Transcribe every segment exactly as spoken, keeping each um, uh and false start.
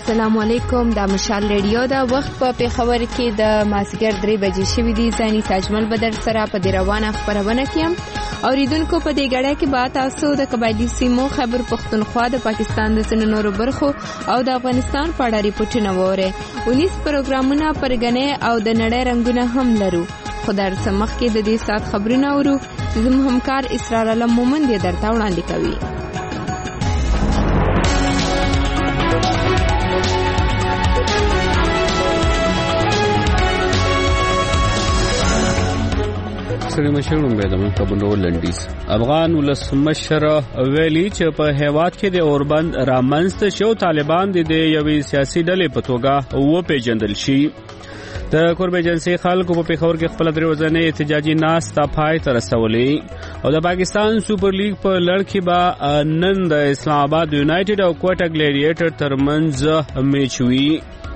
السلام علیکم. د مشال ریډیو دا وخت په پیښور کې د مازیګر درې بجې شوې دي. ځاني تاجمل بدر سره په دې روانه خبرونه کیم. اوریدونکو په دې غړې کې با تاسو د قبایلی سیمو خیبر پختونخوا د پاکستان د ځینو نورو برخو او د افغانستان په اړه ریپورتونه وره. انیس پروګرامونه پرګنې او د نړۍ رنگونه هم لرو. خدای سمخ کې د دې سات خبرونه اورو چې زموږ همکار اسرار علم مومند یې درته وړاندې کوي. سړي مشرون به د منتخبونو لنډیز افغان ولسمشر ویلي چې په هیواد کې د اوربند رامنځته شو طالبان د یوې سیاسي ډلې په توګه وپېژندل شي. د کوربه جنسي خلکو په پیښور کې خپل درې ورځې احتجاجي ناسته پای ته رسولې او د پاکستان سوپر لیګ په لړ کې به نن د اسلام آباد یونایټډ او کوټا ګلیډیټر ترمنځ میچ وي.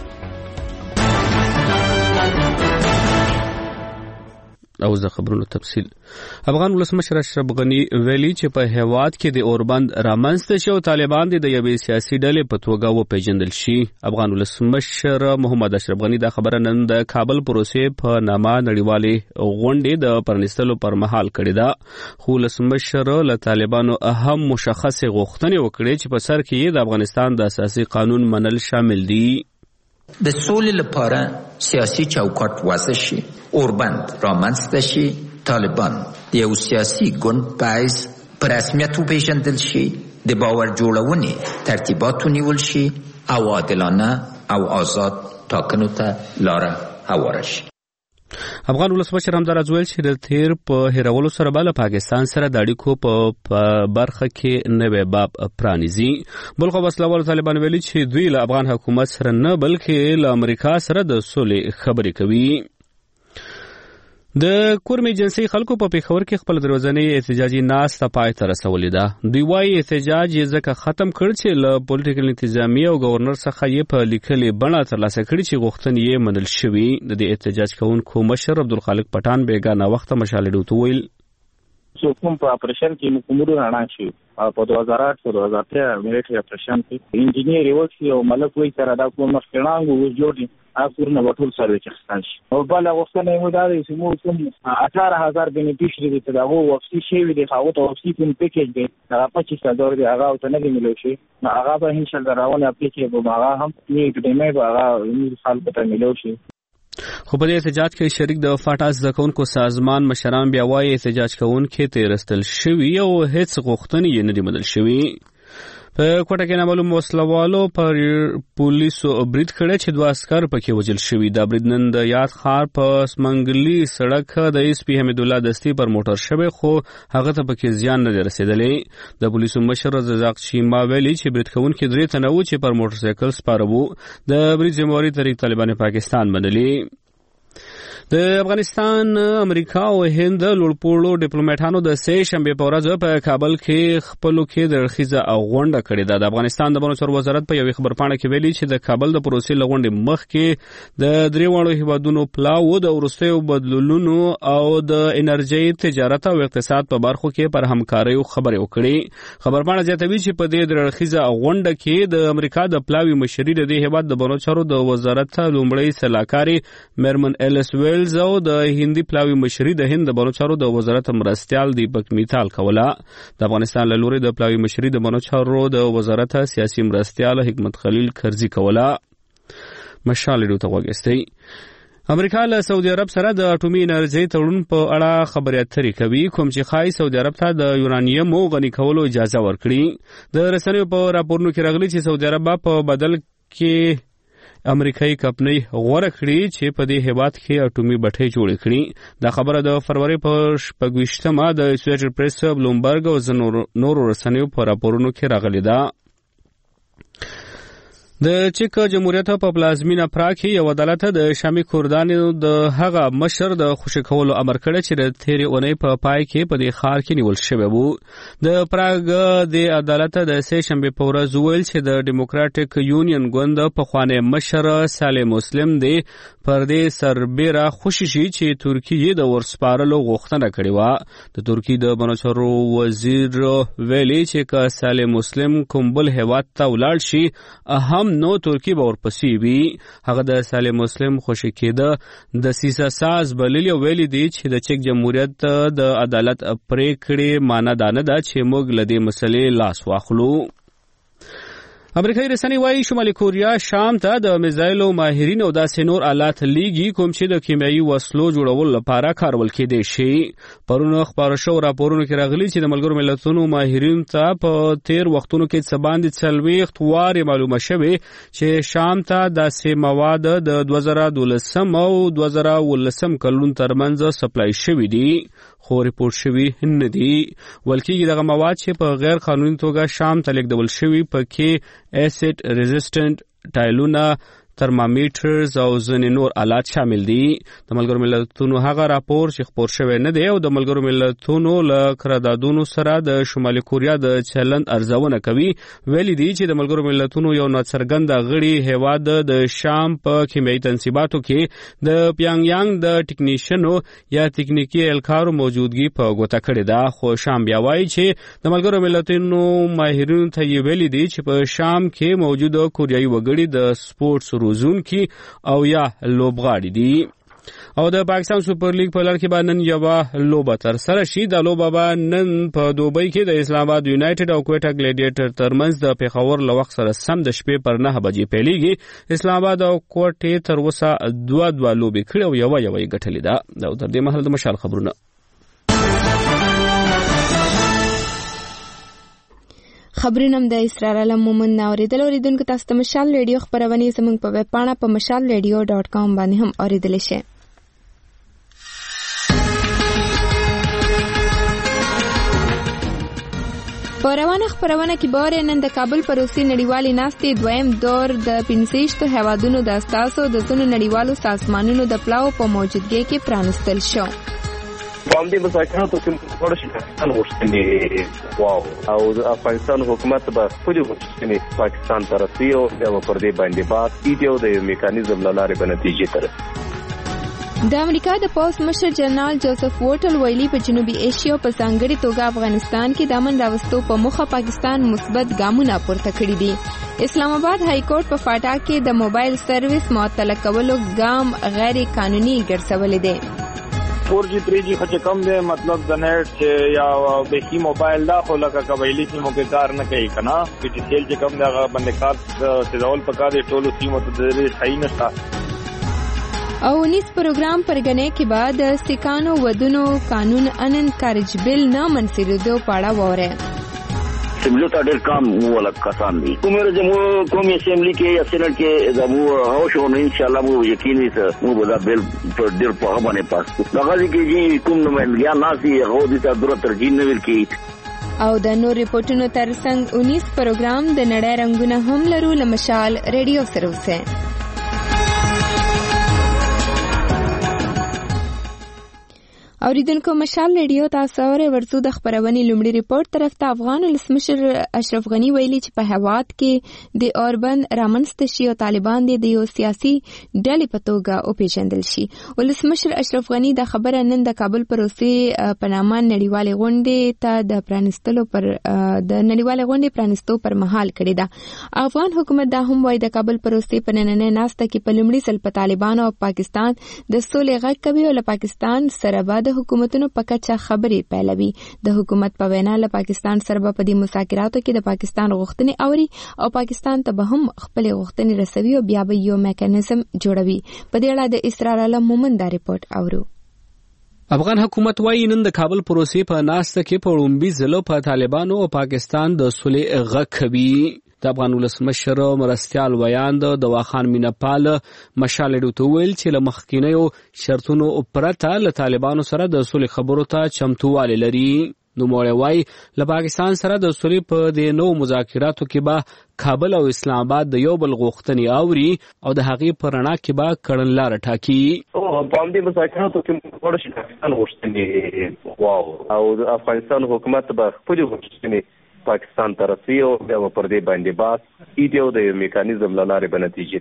او زه خبرونو تفصیل. افغان ولسمشر اشرف غنی ویلي چې په هیواد کې د اوربند رامنځته شو طالبان د یوې سیاسي ډلې په توګه وپېژندل شي. افغان ولسمشر محمد اشرف غنی دا خبره نن د کابل پروسې په نامه نړیوالې غونډې د پرانیستلو پر مهال کړې ده. خو ولسمشر له طالبانو اهم مشخصې غوښتنې وکړې چې په سر کې یې د افغانستان د اساسي قانون منل شامل دي. د سولې لپاره سیاسي چوکاټ وضع شي، اوربند رامنځته شي، طالبان د یو سیاسي ګوند په حیث په رسمیت وپېژندل شي، د باور جوړونې ترتیبات ونیول شي او عادلانه او آزاد ټاکنو ته لاره هواره شي. افغان ولسمشر همداراز ویل چې د تیر په هیرولو سره به له پاکستان سره د اړیکو په برخه کې نوی باب پرانیزي. بل خو وسلوال طالبان ویلي چې دوی له افغان حکومت سره نه بلکې له امریکا سره د سولې خبرې کوي. د کورمې جنسي خلکو په پیښور کې خپل دروازنۍ احتجاجي ناسته پای ته رسولې ده. دوی وايي احتجاج یې ځکه ختم کړ چې له پولیټیکل انتظامیه او گورنر څخه یې په لیکلې بڼه ترلاسه کړي چې غوښتنې یې منل شوي. د دې احتجاج کوونکو مشر عبدالخالق پټان بیګانه وخته مشالې ډوته ویل چې کوم په اپریشن کې مکمل رانا شي په دوه هزار آټ او دوه هزار تیر ملټری اپریشن کې انجینیر یو څه او ملک وایي سره دا کوم مخکنانګو وجوړي اخرونه وټول سروي چخستان شي او بل غوښتنه یې ودا دي چې موږ کوم اټھارہ هزار بینیفیشري دي ته دا وو وفسي شي وي د هغه ته وفسي کوم پیکیج دی هغه پچیس هزار دی هغه ته نه دی ملو شي هغه به ان شاء الله راونه اپلیکیشن به هغه هم نیټ دی مې به هغه خلکو ته ملو شي. خو په دې احتجاج کې شریک د فاټاس زکونکو سازمان مشران بیا وايي احتجاج کوونکي تیرستل شوي او هیڅ غوښتنې یې نه دي منل شوي. په کوټه کې نامعلوم وسلوالو پر پولیسو برید کړی چې دوه عسکر پکې وژل شوي. دا برید نن د یاد ښار په سمنګلي سړک د ایس پي حمید الله دستي پر موټر شوی خو هغه ته پکې زیان نه دی رسېدلی. د پولیسو مشر رزاق شیما ویلي چې برید کوونکي درې تنه وو چې پر موټر سایکل سپاره وو. د برید ذمهواري طریق طالبان پاکستان منلي. د افغانستان، امریکا او هند لوړپوړو ډیپلوماټانو د سې شنبې په ورځ په کابل کې خپلو کې د رخیزه غونډه کړې ده. د افغانستان د بانو چارو وزارت په یوې خبرپاڼه کې ویلي چې د کابل د پروسې له غونډې مخکې د درې واړو هیوادونو پلاو د وروستیو بدلونونو او د انرژۍ، تجارت او اقتصاد په برخو کې پر همکاریو خبرې وکړي. خبرپاڼه زیاتوي چې په دې د رخیزه غونډه کې د امریکا د پلاوي مشري د دې هیواد د بانو چارو د وزارت لومړی سلاکاري میرمن ایلس ویل او د هندي پلاوي مشري د هند د بانو چارو د وزارت مرستیال دیپک میتال کوله. د افغانستان له لوري د پلاوي مشري د بانو چارو د وزارت سیاسي مرستیال حکمت خلیل کرزي کوله. مشال ډوته وګستي. امریکا له سعودي عرب سره د اټومي انرژي تړون په اړه خبرې اترې کوي کوم چې خای سعودي عرب ته د یورانیم غني کولو اجازه ورکړي. د رسنیو په راپورونو کې راغلي چې سعودي عرب په بدل کې امریکایي کمپنۍ غوړه کړي چې په دې هیواد کې اټومي بټۍ جوړې کړي. دا خبره د فروری په شپږویشتمه د اسوسییټډ پریس، بلومبرګ او نورو رسنیو په راپورونو کې راغلي ده. د چک جمهوریت په پلازمینه پراګ کې یو عدالت د شامي کردانو د هغه مشر د خوشی کولو امر کړی چې د تیرې اونۍ په پای کې په دې ښار کې نیول شوی وو. د پراګ د عدالت د سې شنبې په ورځ ویل چې د ډیموکراټیک یونین ګوند پخوانی مشر صالح مسلم دی پر دې سربېره خوشي شي چې ترکیه د ورسپارلو غوښتنه کړې وه. د ترکیې د بنچارو وزیر ویلي چې که سالم مسلم کوم بل هېواد ته ولاړ شي هم نو ترکیه به ورپسې وي. هغه د سالم مسلم خوشي کېده د سیسه ساز بللي او ویلي دي چې د چک جمهوریت د عدالت پرېکړې معنا دا نه ده چې موږ له دې مسلې لاس واخلو. امریکایي رسنۍ وایي شمالي کوریا شام ته د میزایلو ماهرین او داسې نور آلات لیږي کوم چې د کیمیاوي وسلو جوړولو لپاره کارول کېدای شي. پرون خپاره شوو راپورونو کې راغلي چې د ملګرو ملتونو ماهرین ته په تیر وختونو کې څه باندې څلوېښت وارې معلومه شوې چې شام ته داسې مواد د دوه زره دولسم او دوه زره اوولسم کلونو ترمنځ سپلای شوي دي خو ریپورټ شوي نه دي. ویل کېږي دغه مواد چې په غیر قانوني توګه شام ته لیږدول شوي پکې ایسید ریزسټنټ ټایلونه، ترمامیټرز او ځینې نور آلات شامل دي. د ملګرو ملتونو هغه راپور چې خپور شوی نه دی او د ملګرو ملتونو له قراردادونو سره د شمالي کوریا د چلند ارزونه کوي ویلي دي چې د ملګرو ملتونو یو ناڅرګنده غړي هیواد د شام په کیمیاوي تنصیباتو کې د پیانګیانګ د ټیکنیشنو یا تکنیکی اهلکارو موجودګي په ګوته کړې ده. خو شام بیا وایي چې د ملګرو ملتونو ماهرینو ته یې ویلي دي چې په شام کې موجوده کوریایي وګړي د سپورټس روزون کی او یا لوبغاړي دي. او د پاکستان سپر لیګ په لړ کې به نن یوه لوبه ترسره شي. دا لوبه به نن په دوبۍ کې د اسلام آباد یونایټډ او کویټه ګلیډیټر ترمنځ د پیښور له وخت سره سم د شپې پر نهه بجې پیلېږي. اسلام آباد او کوټې تر اوسه دوه دوه لوبې کړې او یوه یوه یې ګټلې ده. دا تر دې مهاله د مشال خبرونه. خبرونه د اسرار علم مومن اوریدل اوریدونکو تاسو ته مشال ریډیو خبرونه زموږ په ویب پاڼه په مشال ریډیو ډاٹ کام باندې هم اوریدل شي. په روانه خبرونه کې باره نن د کابل پر روسي نړیوالې ناستې دویم دور د پنځه هیوادونو د اساسو د څونو نړیوالو سازمانونو د پلاو په موجودګۍ کې پرانستل شو. باندې مذاکراتو کې ورشي پاکستان غوښتنې واو او د افغانستان حکومت به خپل غوښتنې پاکستان ته رسي او پر دې باندې بات کیږي او د میکانیزم له لارې به نتیجې ته رسي. د امریکا د پوز مشر جنرال جوزف ووټل ویلي په جنوبي ایشیا په ځانګړي توګه افغانستان کې د امن راوستو په موخه پاکستان مثبت ګامونه پورته کړي دي. اسلام آباد های کورټ په فاټا کې د موبایل سرویس معطل کولو ګام غیر قانوني ګرځولې دی. فور جی تھری جی خچ کم دی مطلب د نیټ چې یا بهي موبایل دا خو لکه قبایلی سیمو کې کار نه کوي کنه چې سیل چې کم دا باندې کار تداول پکا دی ټولو سیمو ته د صحیح نشته. او نیس پروګرام پرګنې کې بعد سکانو ودونو قانون انن کارج بل نه منسریدو پاړه وره. اسمبلی ته ډېر کم ولا کسان دي کومه جمهور قومي اسمبلی کې یا سېنات کې زمو هوښ او ان شاء الله مو یقیني ته مو به بل پر ډېر په باندې پاس دغه کې چې کوم نو یا ناسي هغه د تدور ترجیح نه ورکی. او د نور ریپورتونو ترڅنګ انیس پروګرام د نړۍ رنگونه هم لرو لمشال ریډیو سره وسه. اوریدونکو مشال ریډیو تاسو اورئ ورڅو د خبرونې لومړی ریپورت طرف ته افغان ولسمشر اشرف غنی ویلي چې په هواد کې د اوربند رامنځته شي او طالبان د یو سیاسي ډلې په توګه وپیژندل شي. ولسمشر اشرف غنی د خبره نن د کابل پر روسي په نامه نړیوالې غونډې ته د پرانستلو پر د نړیوالې غونډې پرانستو پر مهال کړې ده. افغان حکومت دا هم وایي د کابل پر روسي په نننۍ ناسته کې په لومړي ځل په طالبان او پاکستان د سولې غږ کوي او له پاکستان سره به د حکومتونو په کچه خبرې پیلوي. د حکومت په وینا له پاکستان سره په دې مذاکراتو کې د پاکستان غوښتنې اوري او پاکستان ته به هم خپل غوښتنې رسوي او بیا به یو میکانیزم جوړوي. په دې اړه د اسرار علم مومن دا ریپورت اورو. افغان حکومت وايي نن د کابل پروسې په ناسته کې په لومړي ځل په طالبانو او پاکستان د سولې غږ کوي. د افغان ولسمشر مرستیال ویاند د واخان مینپال مشال ډوته ویل چې له مخکینیو شرطونو پرته له طالبانو سره د سولې خبرو ته چمتووالی لري. نو موړی وای له پاکستان سره د سولې په دې نو مذاکراتو کې به کابل او اسلام آباد د یو بل غوښتنې اوري او د هغې په رڼا کې به کړنلاره ټاکي. او په همدې مذاکراتو کې ورشي پاکستان غوښتنې واو او د افغانستان حکومت به خپل غوښتنې پاکستان ته رسي او بیا پر دې باندې بات کیږي او د میکانیزم له لارې به نتیجې ته رسي.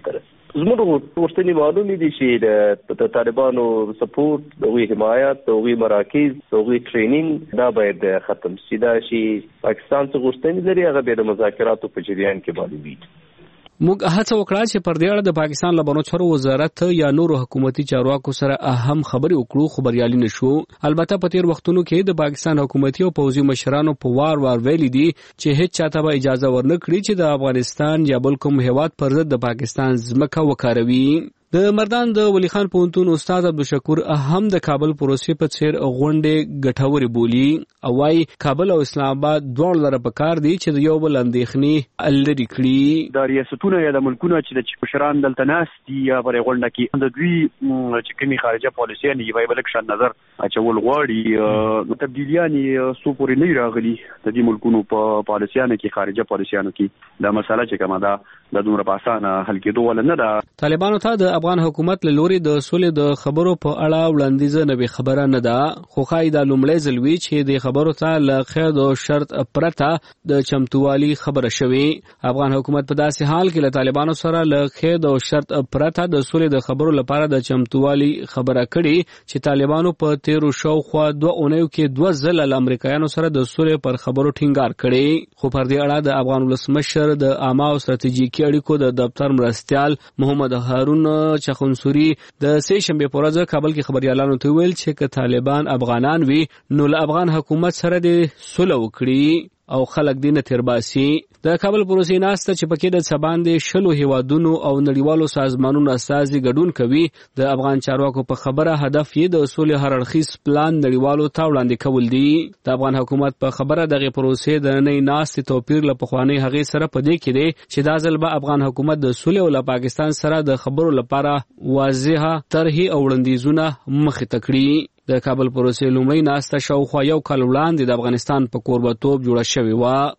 زموږ غوښتنې معلومې دي چې د طالبانو سپورټ، د هغوی حمایت، د هغوی مراکز، د هغوی ټرینینګ دا باید ختم شي. دا شي پاکستان څه غوښتنې لري هغه بیا د مذاکراتو په جریان کې معلومیږي. موږ هڅه وکړه چې پر دې اړه د پاکستان له بهرنیو چارو وزارت یا نورو حکومتي چارواکو سره اهم خبرې وکړو، خو بریالي نشو. البته په تیر وختونو کې د پاکستان حکومتي او پوځي مشرانو په وار وار ویلي دي چې هیڅ چاته به اجازه ورنکړي چې د افغانستان یا بل کوم هیواد پر ضد د پاکستان ځمکه وکاروي. د مردان د ولی خان پوهنتون استاد عبدالشکور هم د کابل پروسې په څیر غونډې ګټورې بولي او وايي کابل او اسلام آباد دواړو لپاره پکار دي چې د یو بل اندېښنې لرې کړي. د ریاستونو یا د ملکونو چې د مشران دلته ناست دي یا په غونډه کې د دوی چې کومي خارجه پالیسي نه یوي بل کښ نظر اچول غواړي تبدیلیان سو پورې نه راغلي د دې ملکونو په پالیسیانو کې خارجه پالیسیانو کې دا مسله چې کومه ده د دومره پاسانه حل کېدو ول نه ده. طالبانو ته د افغان حکومت له لوري د سولې د خبرو په اړه وړاندیز نه به خبره نه ده، خو خای د لومړی ځل وی چې د خبرو ته له خیر او شرط پرته د چمتووالي خبره شوي. افغان حکومت په داسې حال کې له طالبانو سره له خیر او شرط پرته د سولې د خبرو لپاره د چمتووالي خبره کړي چې طالبانو په تیرو شاوخوا دوه اونیو کې دوه ځله له امریکایانو سره د سولې پر خبرو ټینګار کړي. خو پر دې اړه د افغان ولسمشر د عامه او ستراتیژیکي اړیکو د دفتر مرستیال محمد هارون چخنسوري د سې شنبه په ورځ کابل کې خبريالانو ته ویل چې که طالبان افغانان وي نو له افغان حکومت سره د صلح وکړي او خلک دینه ترباسي. د کابل پروسې ناسته چې پکې د سباندې شلو هیوادونو او نړیوالو سازمانونو اساسي ګډون کوي، د افغان چارواکو په خبره هدف یې د صلح هر اړخیز پلان نړیوالو ته وړاندې کول دي. د افغان حکومت په خبره دغه پروسې د نه ناستې توپیر له پخوانی هغې سره په دې کې دی چې دا ځل به افغان حکومت د صلح او پاکستان سره د خبرو لپاره واضحه طرحې او وړاندیزونه مخې ته کړي. د کابل پروسې لومړی ناسته شاوخوا یو کال وړاندې د افغانستان په کوربتوب جوړه شوې وه.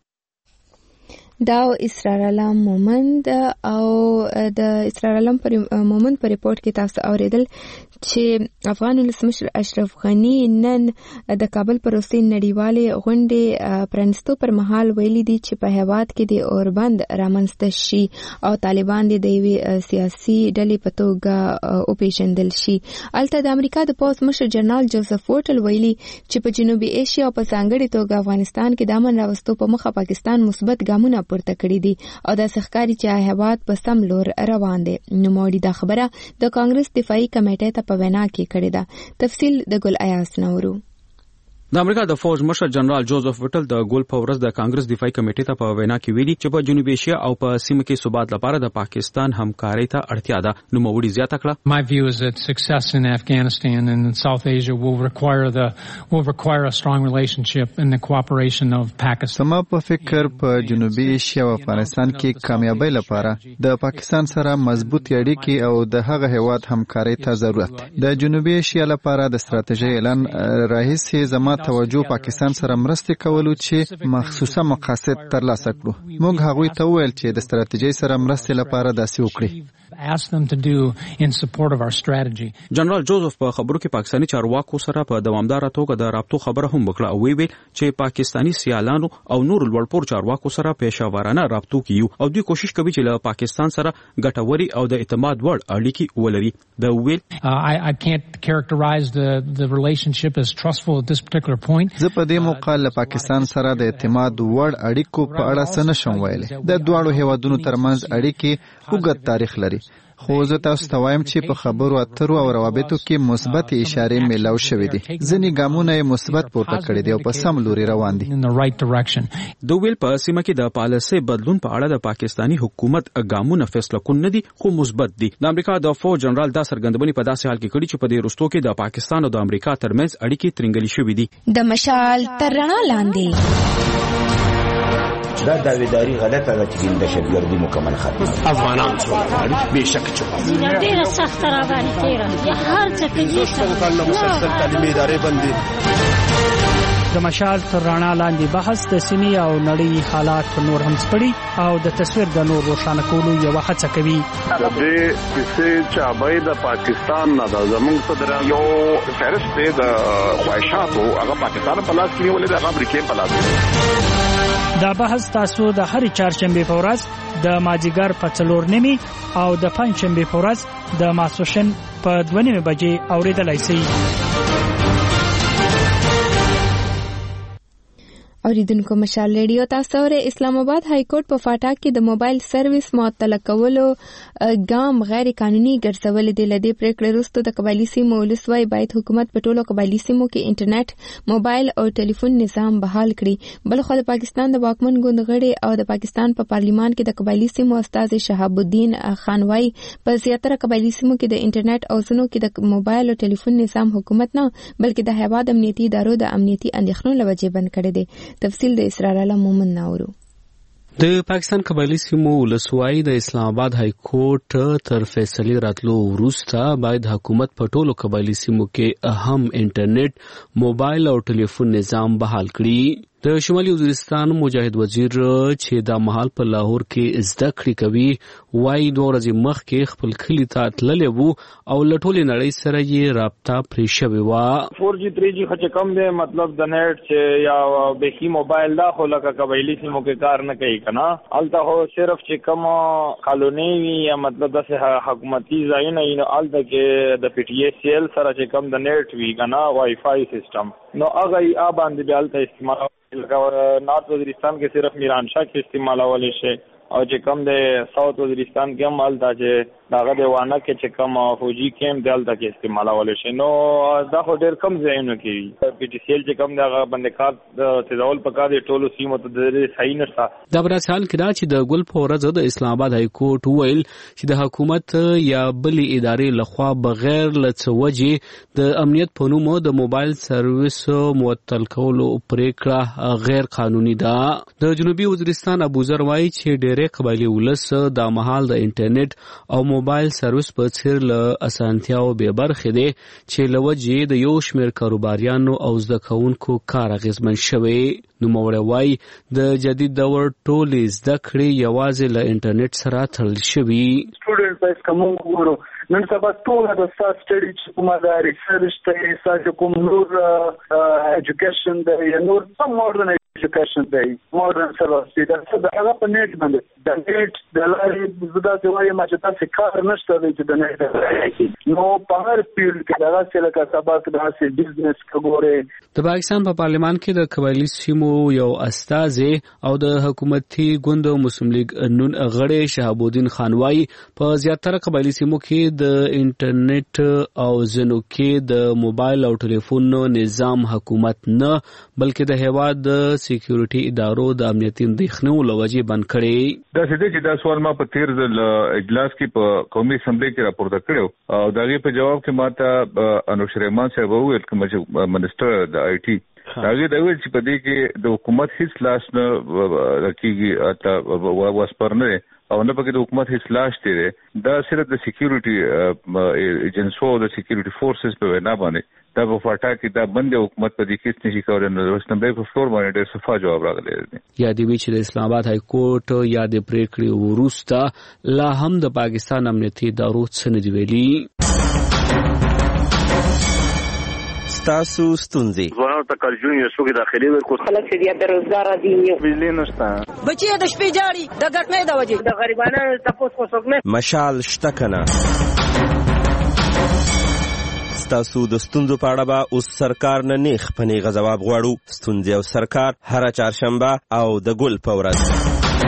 دا اسرار علم مومند او د اسرار علم پر مومند پر ریپورت کې تاسو اوریدل چې افغان ولسمشر اشرف غنی نن د کابل پروسې نړیوالې غونډې پرانستو پر مهال ویلي دي چې په هیواد کې د اوربند رامنځته شي او طالبان د یوې سیاسي ډلې په توګه وپېژندل شي. البته د امریکا د پوځ مشر جنرال جوزف وټل ویلي چې په جنوبي ایشیا او په ځانګړي توګه افغانستان کې د امن راوستو په مخه پاکستان مثبت ګامونه پورته کړي دي او د سخکاري چې هیواد په سم لور روان دي. نو موري دا خبره د کانګرس دفاعي کمیټې ته په وینا کې کړې ده. تفصیل د ګل ایاس نورو. د امریکا د فوج مشر جنرال جوزف وټل د ګول په ورځ د کانګرس دفاعي کمیټې ته په وینا کې ویلي چې په جنوبي ایشیا او په سیمه کې ثبات لپاره د پاکستان همکارۍ ته اړتیا ده. نو موري زیاته کړه، My view is that success in Afghanistan and in South Asia will require the will require a strong relationship and the cooperation of Pakistan. سما په فکر په جنوبي ایشیا او افغانستان کې کامیابی لپاره د پاکستان سره مضبوط اړیکې او د هغه هیواد همکارۍ ته ضرورت ده. د جنوبي ایشیا لپاره د ستراتیژي اعلان راهیسې زما توجه پاکستان سره مرسته کولو چې مخصوصه مقاصد ترلاسه کړو. موږ هغوی ته وویل چې د ستراتیژۍ سره مرسته لپاره داسې وکړي. جنرال جوزف په خبرو کې پاکستاني چارواکو سره په دوامدار توګه د رابطو خبره هم وکړه او ویل چې پاکستاني سیالانو او نور لوړپوړ چارواکو سره پېښورانه رابطو کوي او دوی کوشش کوي چې له پاکستان سره ګټوري او د اعتماد وړ اړیکې ولري. د ویل I can't characterize the the relationship as trustful at this particular point. زه په دې موقع له پاکستان سره د اعتماد وړ اړیکو په اړه څه نشم ویلی. د دواړو هیوادونو ترمنځ اړیکې اوږد تاریخ لري، خو زه تاسو ته وایم چې په خبرو اترو او روابطو کې مثبت اشارې میلاو شوې دي. ځینې ګامونه یې مثبت پورته کړي دي او په سم لوري روان دي. د ویل په سیمه کې د پالیسي بدلون په اړه د پاکستاني حکومت ګامونه فیصله کون نه دي خو مثبت دي. د امریکا د فوج جنرال دا څرګندونې په داسې حال کې کړي چې په دې رستو کې د پاکستان او د امریکا ترمنځ اړیکې ترنګلې شوې دي. د مشال تر رڼا لاندې دا داویداری غلطه ده چې د دهشتګردي مکمل ختم افغانان څو به شک چوي ډیره سخت را باندې تیرا هر څه کې څه مسلسل تعلیمي ادارې بندي. د مشال تر رڼا لاندې بحث د سیمې او نړۍ حالات نور هم سپړي او د تصویر د نور روښانه کولو یو هڅه کوي. د دې کیسې چې د پاکستان نه د زموږ صدر یو فهرست دی د خواهشاتو هغه پاکستان په لاس کې نیولې د امریکا په لاس. دا بحث تاسو د هر چهارشنبه په ورځ د مازیګر په څلور نیمې او د پنځشنبه په ورځ د ماسپښین په دوه نیمې بجې اورېدلای شئ. اوریدونکو مشال ریډیو تاسو ور اسلام آباد های کورټ په فاټا کې د موبایل سرویس معطل کولو ګام غیر قانوني ګرځول دي. لدې پریکړې وروسته د قبایلی سیمو ولسوي باید حکومت په ټولو قبایلی سیمو کې انټرنیټ، موبایل او ټلیفون نظام بحال کړي. بلخو د پاکستان د واکمن ګوند غړي او د پاکستان په پارلیمان کې د قبایلی سیمو استاد شهاب الدین خانوای په زیاتره قبایلی سیمو کې د انټرنیټ او زنو کې د موبایل او ټلیفون نظام حکومت نه بلکې د هیواد امنیتي ادارو د امنیتي اندېښنو لوجه بند کړي دي. تفصیل د اسرار الله مومن ناورو. د پاکستان قبایلی سیمو ولسوای د اسلام آباد های کورټ تر فیصله راتلو وروسته باید حکومت په ټولو قبایلی سیمو کې اهم انټرنیټ، موبایل او ټلیفون نظام بحال کړي. د شمالي وزیرستان مجاهد وزیر چې د مهال په لاهور کې زده کړې کوي وایي دوه ورځې مخکې خپل کلي ته تللی وو او له ټولې نړۍ سره یې رابطه پرې شوې وه. فور جی تھری جی خو کم دی، مطلب د نیټ چې یا بیخي موبایل دا خو لکه قبایلی سیمو کې کار نه کوي که نه. هلته خو صرف چې کوم کالونۍ وي یا مطلب داسې حکومتي ځایونه وي نو هلته کې د پی ټي ای سی ایل سره چې کوم د نیټ وي که نه وائی فای سسټم نو هغه یې آ باندې بیا هلته استعمال لکه نارت وزیرستان کې صرف میران شاه کې استعمالولی شي او چې کم د ساوت وزیرستان کې هم هلته چې دغه د وانه کې چې کم فوجي کیمپ دی هلته کې استعمالولی شي. نو دا خو ډېر کم ځایونو کې وي. پی ټي سی ایل چې کم دی هغه باندې کار تیزول پکار دی ټولو سیمو ته د صحیح نشته. دا په داسې حال کې ده چې د ګل په ورځ د اسلام آباد های کورټ وویل چې د حکومت یا بلې ادارې لخوا بغیر له څه وجې د امنیت په نوم د موبایل سرویس معطل کولو پریکړه غیر قانوني ده. د جنوبي وزیرستان ابوذر وایي چې ډېری قبایلی ولس د مهال د انټرنیټ او موبایل سرویس په څیر له اسانتیاو بې برخې دي چې له وجې د یو شمېر کاروباریانو او زده کوونکو کار اغېزمن شوی. نوموړی وایي د جدید دور ټولې زده کړې یوازې له انټرنیټ سره تړل شوي. سټوډنټ باید کوم وګورو نن سبا ټول د ساس سټډي چې کومه د ریسرچ ته ساس کوم نور اډوکیشن د نور سم ماډرن اډوکیشن دی ماډرن سروس دا څه هغه په نیټ باندې د نیټ د لارې زدا چې وايي ما چې تاسو کار نشته چې د نیټ نو په هر فیلډ کې دا څه لکه سبق د هڅې بزنس کوګوري. د پاکستان په پارلیمان کې د قبایلی سیمو یو استازي او د حکومتي ګوند مسلم لیگ نون غړي شهاب الدین خانوای په زیاتره قبایلی سیمو کې د انټرنیټ او زنو کې د موبایل او ټلیفون نظام حکومت نه بلکې د هیواد د سکیورټي ادارو د امنیتي اندېښنو لوجې بند کړي. دا څه دي چې دا سوال ما په تیر ځل اجلاس کې په قومي اسمبلی کې راپورته کړو او دا غي په جواب کې ماته انوش رحمان صاحب وویل چې منسٹر د آی ټي هغه دا ویل چې په دې کې د حکومت هیڅ لاس نه راکېږي اته واسپرنه او نه پکې د حکومت هیڅ لاس دی. دا صرف د سکیورټي ایجنسو د سکیورټي فورسز په وینا باندې دا په فاټا کې دا بند حکومت په دې کې نشي کولای. نو اسمبلی په فلور باندې ډېر صفا جواب راغلی دی. یا دی چې د اسلام آباد های کورټ یا د پریکړې وروسته لا هم د پاکستان امنیتي ادارو څه نه دی ویلي. تاسو ستونزې ځوانانو ته کارجون یو څوک داخلي ورکو خلک چې بیا بیروزګار دي بجلی نشته بچي د شپې جاړي د ګټنې د وجې د غریبانو تاسو کو څوک نه مشال شته کنه. ستاسو د ستونزو په اړه به اوس سرکار نه نیغ په نیغه ځواب غواړو. ستونزې او سرکار هره چهارشنبه او د ګل په ورځ.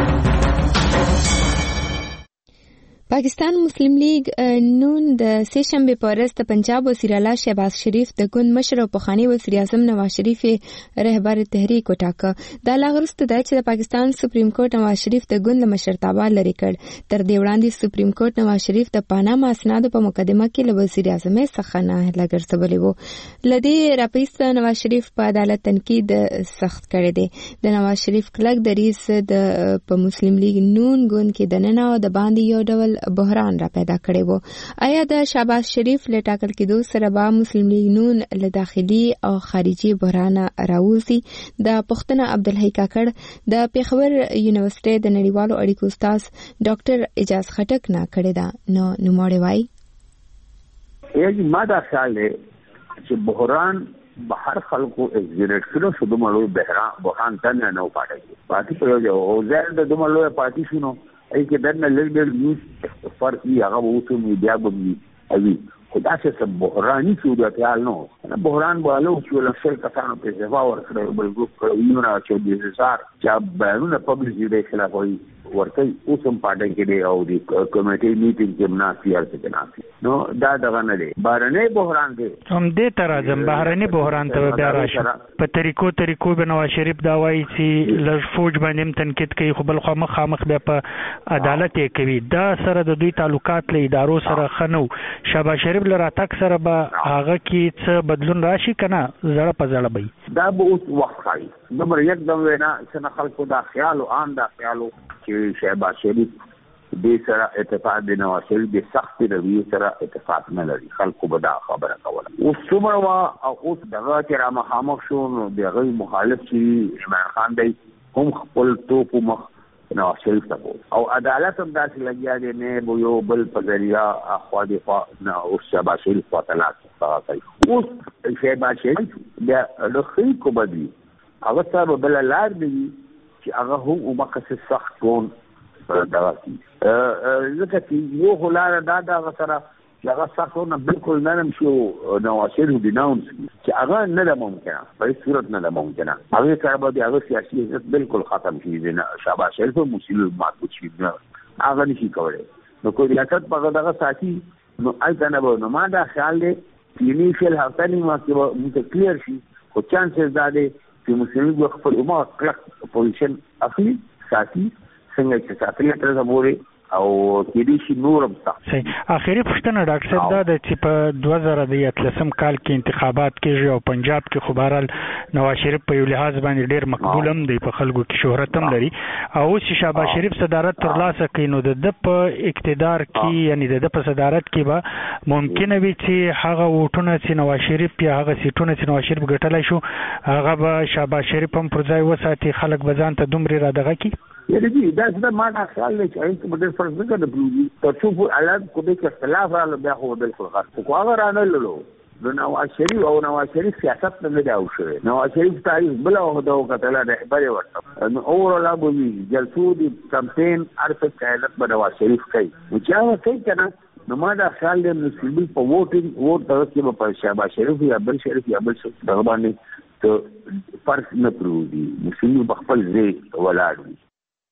پاکستان مسلم لیگ نون د سه شنبه په ورځ د پنجاب وزیر اعلی شهباز شریف د ګوند مشر او پخوانی وزیر اعظم نواز شریف رهبر تحریک وټاکه. دا لاغرسته ده چې د پاکستان سپریم کورټ نواز شریف د ګوند مشرتابه لري کړ. تر دې وړاندې سپریم کورټ نواز شریف د پاناما اسنادو په مقدمه کې له وزیر اعظم څخه نه لګرځولې وو. لدې راپیسته نواز شریف په عدالت تنقید سخت کړی دی. د نواز شریف کلک دریځ د په مسلم لیگ نون ګوند کې د نن او د باندې یو ډول بحران را پیدا کړی وو. آیا د شهباز شریف له ټاکل کېدو سره به مسلم لیگ نون له داخلي او خارجي بحران راوځي؟ د پښتنه عبدالحی کاکړ د پیښور یونیورسيټي د نړیوالو اړیکو استاد ډاکټر اجاز خټک نه کړی دا. نو نوموړی وایي یی ما دا خیال دی چې بحران بهر خلکو اگزیریټ کړو شو د ملو بحران بحران څنګه نه پاتې پاتې په یو ځای د دومره پاتې شنو ای کې دنه لږ ډېر نیوز فرق وي هغه به اوس میډیا به وي اوي خو داسې څه بحراني صورتحال نه و بحران به هله چې له شل کسانو په استعفا ورکړی بل ګروپ کړی یونه چوبیس هزار چې بیانونه پبلش دي خلاف وایي ورته اوس هم پاټه کې دی او د کمیټې میټینګ کې مناسي ارڅ کې ناسي نو دا دغه نه دی بهرنی بحران دی هم دې ته راځم بهرنی بحران ته بیا راشي په طریقو طریقو به نواز شریف دا وایي چې لږ فوج باندې تنقید کوي خو بل خو مخامخ بیا په عدالت یې کوي دا سره د دوی تعلقات له ادارو سره ښه نه و شهباز شریف له راتګ سره به هغه کې څه بدلون راشي که نه زړه په زړه به دا به اوس وخت ښایي دومره یکدم وینا څه نه خلکو دا خیال او عام دا خیال چې شهباز شریف دې سره اتفاق د نواز شریف د سختې رویې سره اتفاق نه لري خلکو به دا خبره کوله اوس څومره وه او اوس دغه چې را مخامخ شو نو د هغوی مخالف چې عمران خان دی هم خپل توپ مخ نواز شریف ته او عدالت هم داسې لګیا دی نه به یو بل په ذریعه خوا د خوا نه اوس شهباز شریف خوا ته لاس کوي اوس شهباز شریف بیا د خلکو بدوي هغه سره به بله لار دی چې هغه هم ومقصد سخت کون دغه کي ځکه چې یو خو لاره دا د هغه سره چې هغه سخت کونه بلکل نرم شي او نواز شریف ډیناونس کړي چې هغه نه ده ممکنه په هېڅ صورت نه ده ممکنه هغې سره به د هغه سیاسي عزت بلکل ختم شي د شهباز شریف هم مسیل معقود شي هغه نه شي کولی نو که ریاست په هغه دغه ساتي نو هلته نه به نو ما دا خیال دی چې انیشیل هفته نیمه کې به موږ کلیر شي خو چانسز دا دی چې مسلمین به خپل عمر کلک پوزیشن اخلي ساتي څنګه چې ساتلې تر اوسه پورې او کېدای شي نور هم سخت صحیح اخري پوښتنه ډاکټر صاحب دا ده چې په دوه زره اتلسم کال کې انتخابات کېږي او پنجاب کې خو بهرحال نواز شریف په یو لحاظ باندې ډېر مقبول هم دی په خلکو کې شهرت هم لري او اوس چې شهباز شریف صدارت ترلاسه کوي نو د ده په اقتدار کې یعنی د ده په صدارت کې به ممکنه وي چې هغه ووټونه چې نواز شریف یا هغه سیټونه چې نواز شریف ګټلی شو هغه به شهباز شریف هم پر ځای وساتي خلک به ځان ته دومرې را دغه کړي یعنی جی دا څه ما دا خیال دی چې هغې ته به ډېر فرق نه کوي پرېږدي تر څو پورې حالات کو دې کې اختلاف راغله بیا خو به بلکل خاص خو هغه رانللو نو نواز شریف او نواز شریف سیاست نه نه دی او شوی نواز شریف تاریخ بله عهده وکتله رهبر یې ورته نو اوورال به وي جلسو د کمپین هر څه قیادت به نواز شریف کوي نو چې هغه کوي که نه نو ما دا خیال دی مسلمین په ووټینګ ووټ دغه کې به په شهباز شریف یا بل شریف یا بل دغه باندې ته فرق نه پرېږدي مسلمین به خپل ځای ولاړ وي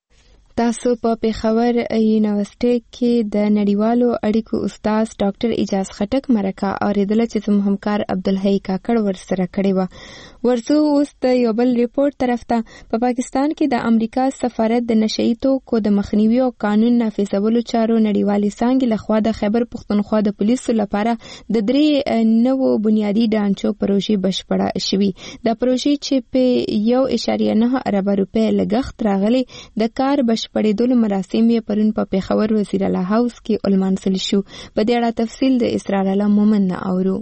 تاسو په پیښور یونیورسيټي کې د نړیوالو اړیکو استاد ډاکټر اجاز خټک مرکه اوریدله چې زموږ همکار عبدالحی کاکړ ورسره کړی و ورڅو اوس د یو بل ریپورت طرف ته په پا پاکستان کې د امریکا سفارت د نشئی توکو د مخنیوي او قانون نافذولو چارو نړیوالې څانګې لخوا د خیبر پښتونخوا د پولیسو لپاره د درې نوو بنیادي ډانچو پروژې بشپړه شوې د پروژې چې په یو اشاریه نه ارب روپۍ لګښت راغلي د کار بشپړېدلو مراسم یې پرون په پیښور وزیر اعلی هاوس کې ولمانځل شو په دې اړه تفصیل د اسرار الله مومن نه اورو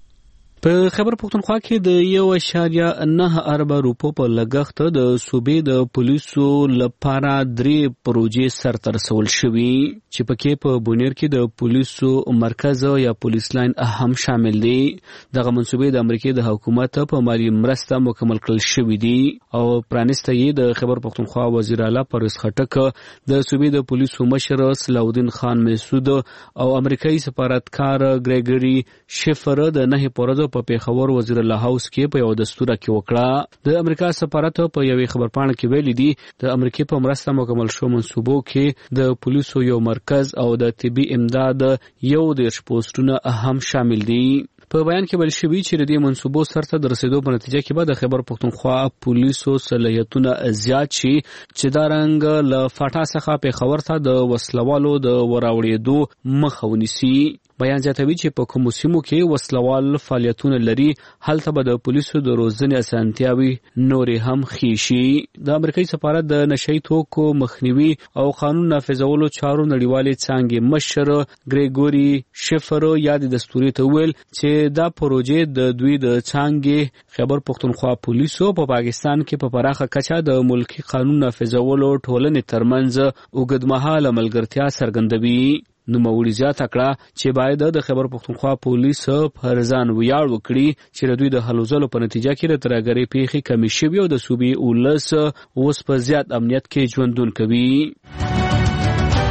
په خیبر پښتونخوا کې د یو اشاریه نه ارب روپو په لګښت د صوبې د پولیسو لپاره درې پروژې سرته رسول شوي چې پکې په بونیر کې د پولیسو مرکز یا پولیس لاین هم شامل دي دغه منصوبې د امریکای د حکومت په مالی مرسته مکمل کړل شوې دي او پرانسته یې د خیبر پښتونخوا وزیر اعلی پرویز خټک د صوبې د پولیسو مشر صلاحالدین خان مسعود او امریکایي سفارتکار ګریګری شفر د نه پورده په پیښور وزیر الله هاوس کې په یو دستور کې وکړه د امریکا سفارت په یوې خبرپاڼه کې ویلي دي د امریکای په مرسته مکمل شو منصوبو کې د پولیسو یو مرکز او د طبي امداد یو دیرش پوسټونه هم شامل دي په بیان کې ویل شوی چې د دې منصوبو سرته د رسیدو په نتیجه کې به د خیبر پښتونخوا پولیسو صلاحیتونه زیات شي چې دا رنګ له فاټا څخه پیښور ته د وسلوالو د وراوړېدو مخه ونیسي بیان زیاتوي چې په کومو سیمو کې وسلوال فعالیتونه لري هلته به د پولیسو د روزنې اسانتیاوي نورې هم ښې شي د امریکایي سفارت د نشئی توکو مخنیوي او قانون نافذولو چارو نړیوالې څانګې مشر ګریګوري شفر یا د دستوري ته ویل چې دا پروژې د دوی د څانګې خیبر پښتونخوا پولیسو په پا پاکستان کې په پراخه کچه د ملکی قانون نافذولو ټولنې ترمنځ اوږدمهاله ملګرتیا څرګندوي نوموړي زیاته کړه چې باید د خیبر پښتونخوا پولیس پر ځان ویاړ وکړي چې د دوی د هلو ځلو په نتیجه کې د ترهګرۍ پیښې کمې شوي او د صوبې ولس اوس په زیات امنیت کې ژوندون کوي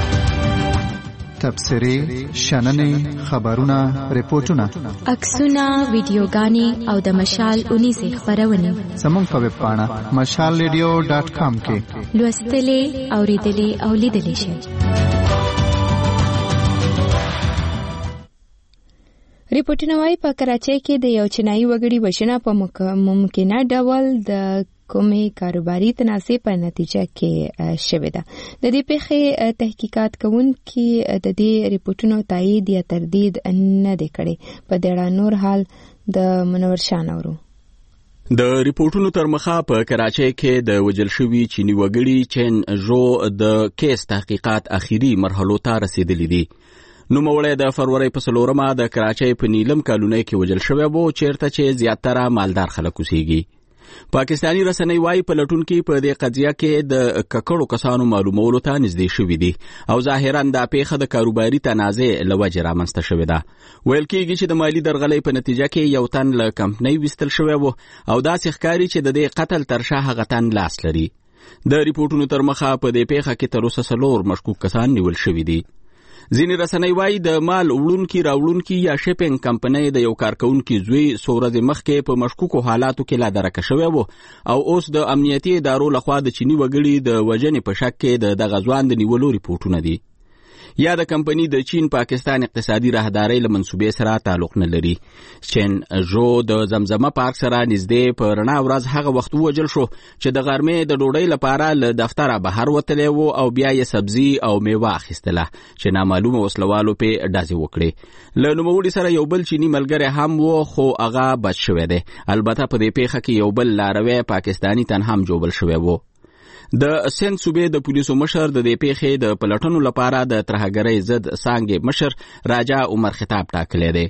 تبصرې شننې خبرونه ریپورتونه عکسونه ویډیوګانې او د مشال اونیزې خبرونه زموږ په ویب پاڼه مشال ریډیو ډاټ کام کې لوستلې اوریدلې او لیدلې شئ. ریپورتونه وايي په کراچۍ کې د یو چینایي وګړي وژنه په ممکنه ډول د کومې کاروباري تنازع په نتیجه کې شوې ده. د دې پیښې تحقیقات کوونکي د دې ریپورتونو تایید یا تردید نه دی کړی. په دې اړه نور حال د منور شاه نورو. د ریپورتونو تر مخه په کراچۍ کې د وژل شوي چینی وګړي چین جو د کیس تحقیقات اخیری مرحلو ته رسیدلي دي. نوموړی د فروری په څلورمه د کراچۍ په نیلم کالونۍ کې وژل شوی و چیرته چې زیاتره مالدار خلک اوسېږي. پاکستانی رسنۍ وايي پلټونکي په دې قضیه کې د ککړو کسانو معلومولو ته نږدې شوي دي او ظاهرا دا پیښه د کاروباري تنازع له وجې رامنځته شوې ده. ویل کېږي چې د مالي درغلۍ په نتیجه کې یو تن له کمپنۍ ویستل شوی و او داسې ښکاري چې د دې قتل تر شا هغه تن لاس لري. د ریپورتونو تر مخه په دې پیښه کې تر اوسه څلور مشکوک کسان نیول شوي دي. ځینې رسنۍ وايي د مال وړونکي راوړونکي یا شپینګ کمپنۍ د یو کارکونکي زوی څو ورځې مخکې په مشکوکو حالاتو کې لا درکه شوی و او اوس د امنیتي ادارو لخوا د چینی وګړي د وژنې په شک کې د دغه ځوان د نیولو ریپورتونه دي. یا د کمپنۍ د چین پاکستان اقتصادي راهدارۍ له منصوبې سره تعلق نه لري. چین جو د زمزمه پارک سره نږدې په رڼا ورځ هغه وخت ووژل شو چې د غرمې د ډوډۍ لپاره له دفتره بهر وتلی و او بیا یې سبزي او میوه اخیستله چې نامعلومه وسلوالو پې ډزې وکړې. له نوموړي سره یو بل چینی ملګری هم و خو هغه بچ شوی دی. البته په دې پیښه کې یو بل لاروی پاکستانی تن هم جوړ شوی و. د سند صوبې د پولیسو مشر د دې پیښې د پلټنو لپاره د ترهګرۍ ضد څانګې مشر راجا عمر خطاب ټاکلی دی.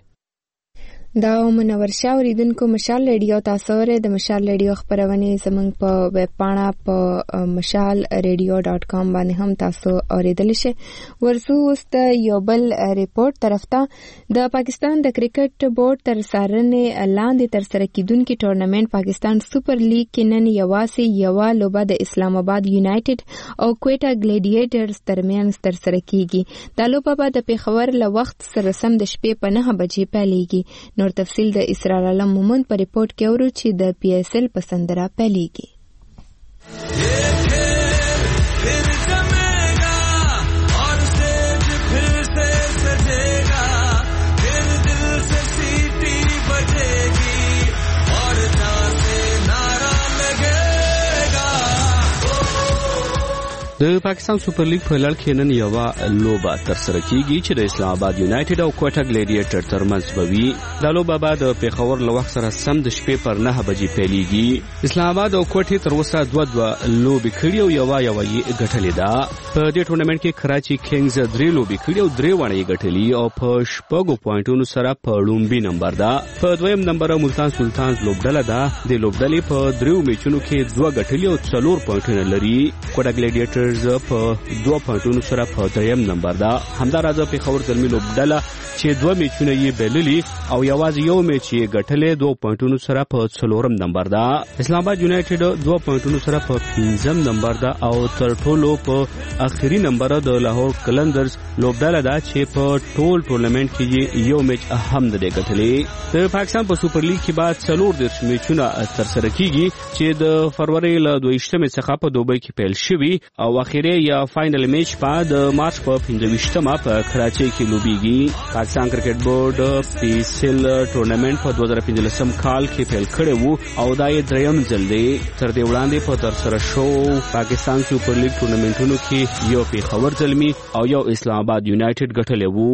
دا منور شاه اوریدونکو مشال ریډیو تاسو ورې د مشال ریډیو خبرونه زموږ په ویب پاڼه په مشال ریډیو ډاټ کام باندې هم تاسو اوریدلی شئ. ورسو اوس د یو بل ریپورت طرف ته د پاکستان د کرکټ بورډ تر څارنې لاندې ترسره کیدونکي ټورنمنټ پاکستان سپر لیګ کې نن یوازې یوه لوبه د اسلام آباد یونایټډ او کویټا ګلیډیټرز ترمنځ ترسره کیږي. دا لوبه به د پیښور له وخت سره سم د شپې په نهه بجې پیلېږي. نور تفصیل د اسرار علم مومند په ریپورت کې اورو چې د پی ایس ایل په سندره پیلېږي. د پاکستان سپر لیګ په لړ کې نن یوه لوبه ترسره کیږي چې د اسلام آباد یونایټډ او کوټا ګلیډیټر ترمنځ به وي. دا لوبه به د پیښور له وخت سره سم د شپې پر نهه بجې پیلېږي. اسلام آباد او کوټې تر اوسه دوه دوه لوبې کړي او یوه یوه یې ګټلې ده. په دې ټورنمنټ کې کراچي کینګز درې لوبې کړي او درې واړه یې ګټلي او په شپږو پوینټونو سره په لومبي نمبر ده. په دویم نمبر ملتان سلطانز لوبډله ده. د لوبډلې په دریو میچونو کې دوه ګټلي او څلور پوینټونه لري. کوټا ګلیډیټر په دوه پوینټونو سره په دریم نمبر ده. همداراز پیښور زلمي لوبډله چې دوه میچونه یې بللي او یوازې یو میچ یې ګټلې دوه پوینټونو سره په څلورم نمبر ده. اسلام آباد یونایټډ دوه پوینټونو سره په پنځم نمبر ده او تر ټولو په اخري نمبر د لاهور کلندرز لوبډله ده چې په ټول ټورنمنټ کې یو میچ هم نه دی ګټلی. د پاکستان په سپر لیګ کې بعد څلور دېرش میچونه ترسره کیږي چې د فروری له دوه ویشتمې څخه په دوبۍ کې پیل شوي او اخیری یا فائنل میچ په د مارچ په پنځه ویشتمه په کراچۍ کې لوبیږي. پاکستان کرکټ بورډ پی ایس ایل ټورنمنټ په دوه زره پنځلسم کال کې پیل کړی و او دا یې دریم ځل دی. تر دې وړاندې په ترسره شوو پاکستان سپر لیګ ټورنمنټونو کې یو پیښور زلمي او یو اسلام آباد یونایټډ ګټلی وو.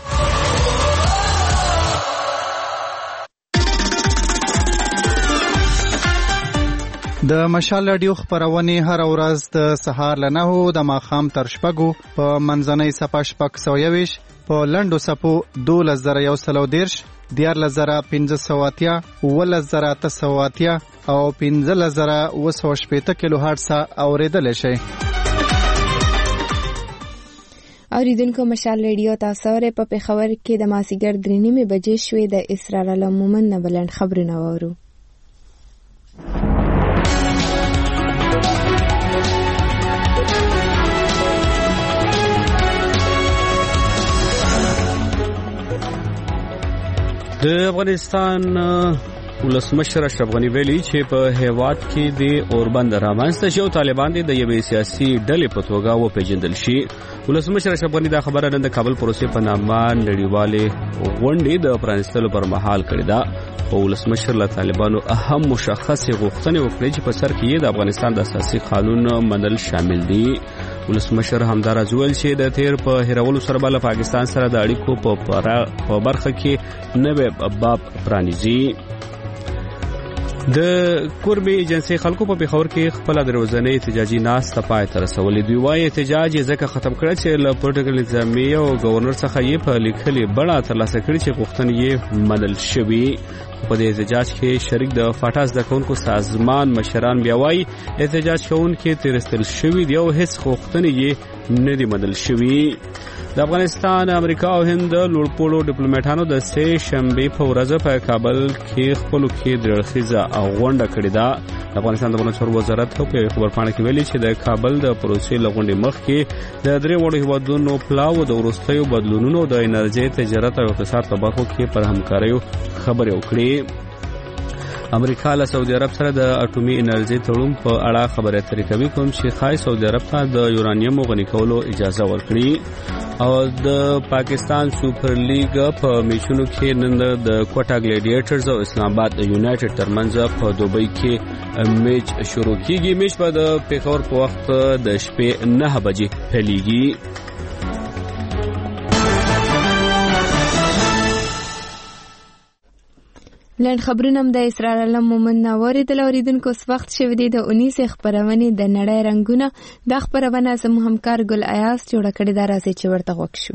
د مشال رادیو خبرونه هر ورځ د سهار له نهو د ماښام تر شپږو په منځنۍ صفه شپږ سوه یوویشت په لنډو څپو دولس زره یو سل او دېرش دیارلس زره پنځه سوه اتیا اوولس زره اته سوه اتیا او پنځلس زره اوه سوه شپېته کیلو هرټز اورېدلی شئ. اوریدونکو مشال ریډیو تاسو ورې په پیښور کې د مازیګر درې نیمې بجې شوې. د اسرار علم مومند نه بلند خبرونه واورو. د افغانستان ولسمشر اشرف غنی ویلي چې په هیواد کې د اوربند رامنځته شو طالبان د یوې سیاسي ډلې په توګه وپېژندل شي. ولسمشر اشرف غنی دا خبره نن د کابل پروسې په نامه نړیوالې غونډې د پرانیستلو پر مهال کړې ده. او ولسمشر له طالبانو اهم مشخص غوښتنې وکړې چې په سر کې د افغانستان د اساسي قانون منل شامل دي. ولسمشر همداراز ویل چې د تیر په هیرولو سره بل پاکستان سره د اړیکو په برخه کې نوې باب پرانیزي. د کوربي ایجنسی خلکو په پیښور کې خپل دروازنۍ احتجاجي ناسته پای ته رسولې. دوی وايي احتجاج یې ځکه ختم کړی چې له پروتوکول نظامي او گورنر څخه یې په لیکلي بڼه ترلاسه کړي چې غوښتنې یې منل شوي. په دې احتجاج کې شریک د فاټا زده کوونکو سازمان مشران بیا وايي احتجاج کوونکي تیرستل شوي دي او هیڅ غوښتنې یې نه دي منل شوي. د افغانستان، امریکا او هند لوړپوړو ډیپلوماټانو د سه شنبه په ورځ په کابل کې خپل کې درخیزه غونډه کړې ده. د افغانستان د بهرنیو وزارت په خبرپاڼه کې ویلي چې د کابل د پروسې لغونډې مخکې د درې وړو هیوادونو پلاو د وروستیو بدلونونو د انرژي، تجارت او اقتصاد په برخو کې پر همکاریو خبرې وکړي. امریکا له سعودي عرب سره د اټومي انرژي تړون په اړه خبرې اترې کوي کوم چې خای سعودي عرب ته د یورانیم غني کولو اجازه ورکړي. او د پاکستان سوپر لیګ په میچونو کې نن د کوټا ګلیډیټرز او اسلام آباد یونایټډ ترمنځ په دوبۍ کې میچ شروع کیږي. میچ په د پیښور په وخت د شپې نه بجې پیلېږي. لند خبرونه هم د اسرار علم مومن ناوری د اوریدونکو وخت شوی دی. د اونیس خبرونه د نړۍ رنگونه د خبرونه زموږ همکار ګل ایاس جوړ کړی دا راځي چې ورته وښیو.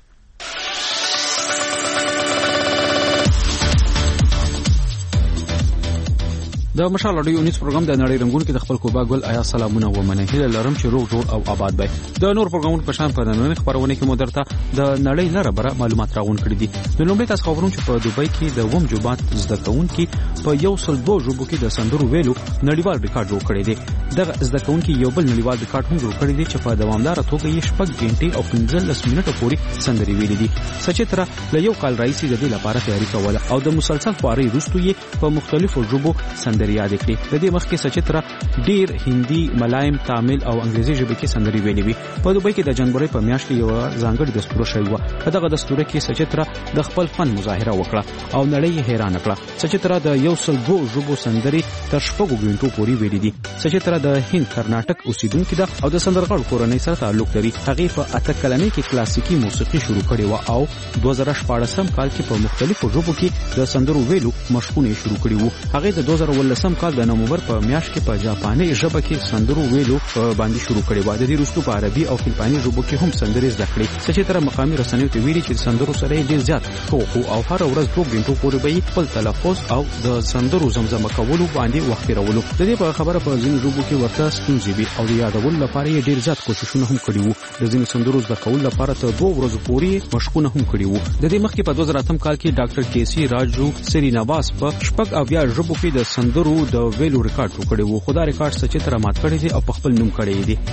د مشال اډیو نیوز پروګرام د نړۍ رنگونو کې د خپل کوبا ګل آیا سلامونه و منه هله لرم چې روغ جوړ او آباد وي. د نور پروګرامونو په شان په نن خبرونه کې مو درته د نړۍ لره بره معلومات راغون کړی دي. د لومړي تاسو خبرونه چې په دوبۍ کې د وم جوبات زده کوونکي په یو سل دوه ژبو کې د سندرو ویلو نړیوال ریکارډ جوړ کړی دی. دغه زده کوونکي یو بل نړیوال ریکارډ هم جوړ کړی دی چې په دوامدار توګه یې شپږ غنټې او پنځلس منټه پورې سندري ویلې دي. سچترا له یو کال راځي د دې لپاره تیاری کوله او د مسلسل خواري وروسته یې په مختلفو ژبو سندري یاد کړې. د دې مخکې سچترا ډیر هندي، ملایم، تامل او انګلیزي ژبې کې سندري ویلې وي. په دوبۍ کې د جنوري په میاشت کې یو ځانګړی دستور شوی و. په دغه دستور کې سچترا د خپل فن مظاهره وکړه او نړۍ یې حیران کړه. سچترا د یو سل دوه ژبو سندري تر شپږو غنټو پورې ویلې دي. سچترا د هند کرناټک اوسیدونکو ده او د سندرغاړو کورنۍ سره تعلق لري. هغه په اته کلنۍ کې کلاسیکي موسیقي شروع کړې و او دوه زره شپاړسم کال کې په مختلفو ژبو کې د سندرو ویلو مشقونه شروع کړي وو. هغه د دوه زره ولسم کال د نومبر په میاشت کې په جاپاني ژبه کې سندرو ویلو باندې شروع کړي و. د دې وروسته په عربي او فلپایني ژبو کې هم سندري زده کړې. سچترا مقامي رسنیو ته ویلي چې سندرو سره ډیر زیات شوق او هر ورځ دوه غنټو پورې به خپل تلفظ او د سندرو زمزمه کولو باندې وخت تیرولو. د دې په خبره په ځینو ژبو کې ورته ستونزې وي او د یادولو لپاره یې ډیر زیات کوششونه هم کړي وو. د ځینو سندرو زده کولو لپاره تر دوه ورځې پورې مشقونه هم کړي وو. د دې مخکې په دوه زره اتم کال کې ډاکټر کیسی راجو سرینواس په شپږ اویا ژبو کې د سندرو د ویلو ریکارډ جوړ کړی وو. خو دا ریکارډ سچترا مات کړی دی او په خپل نوم کړی دی.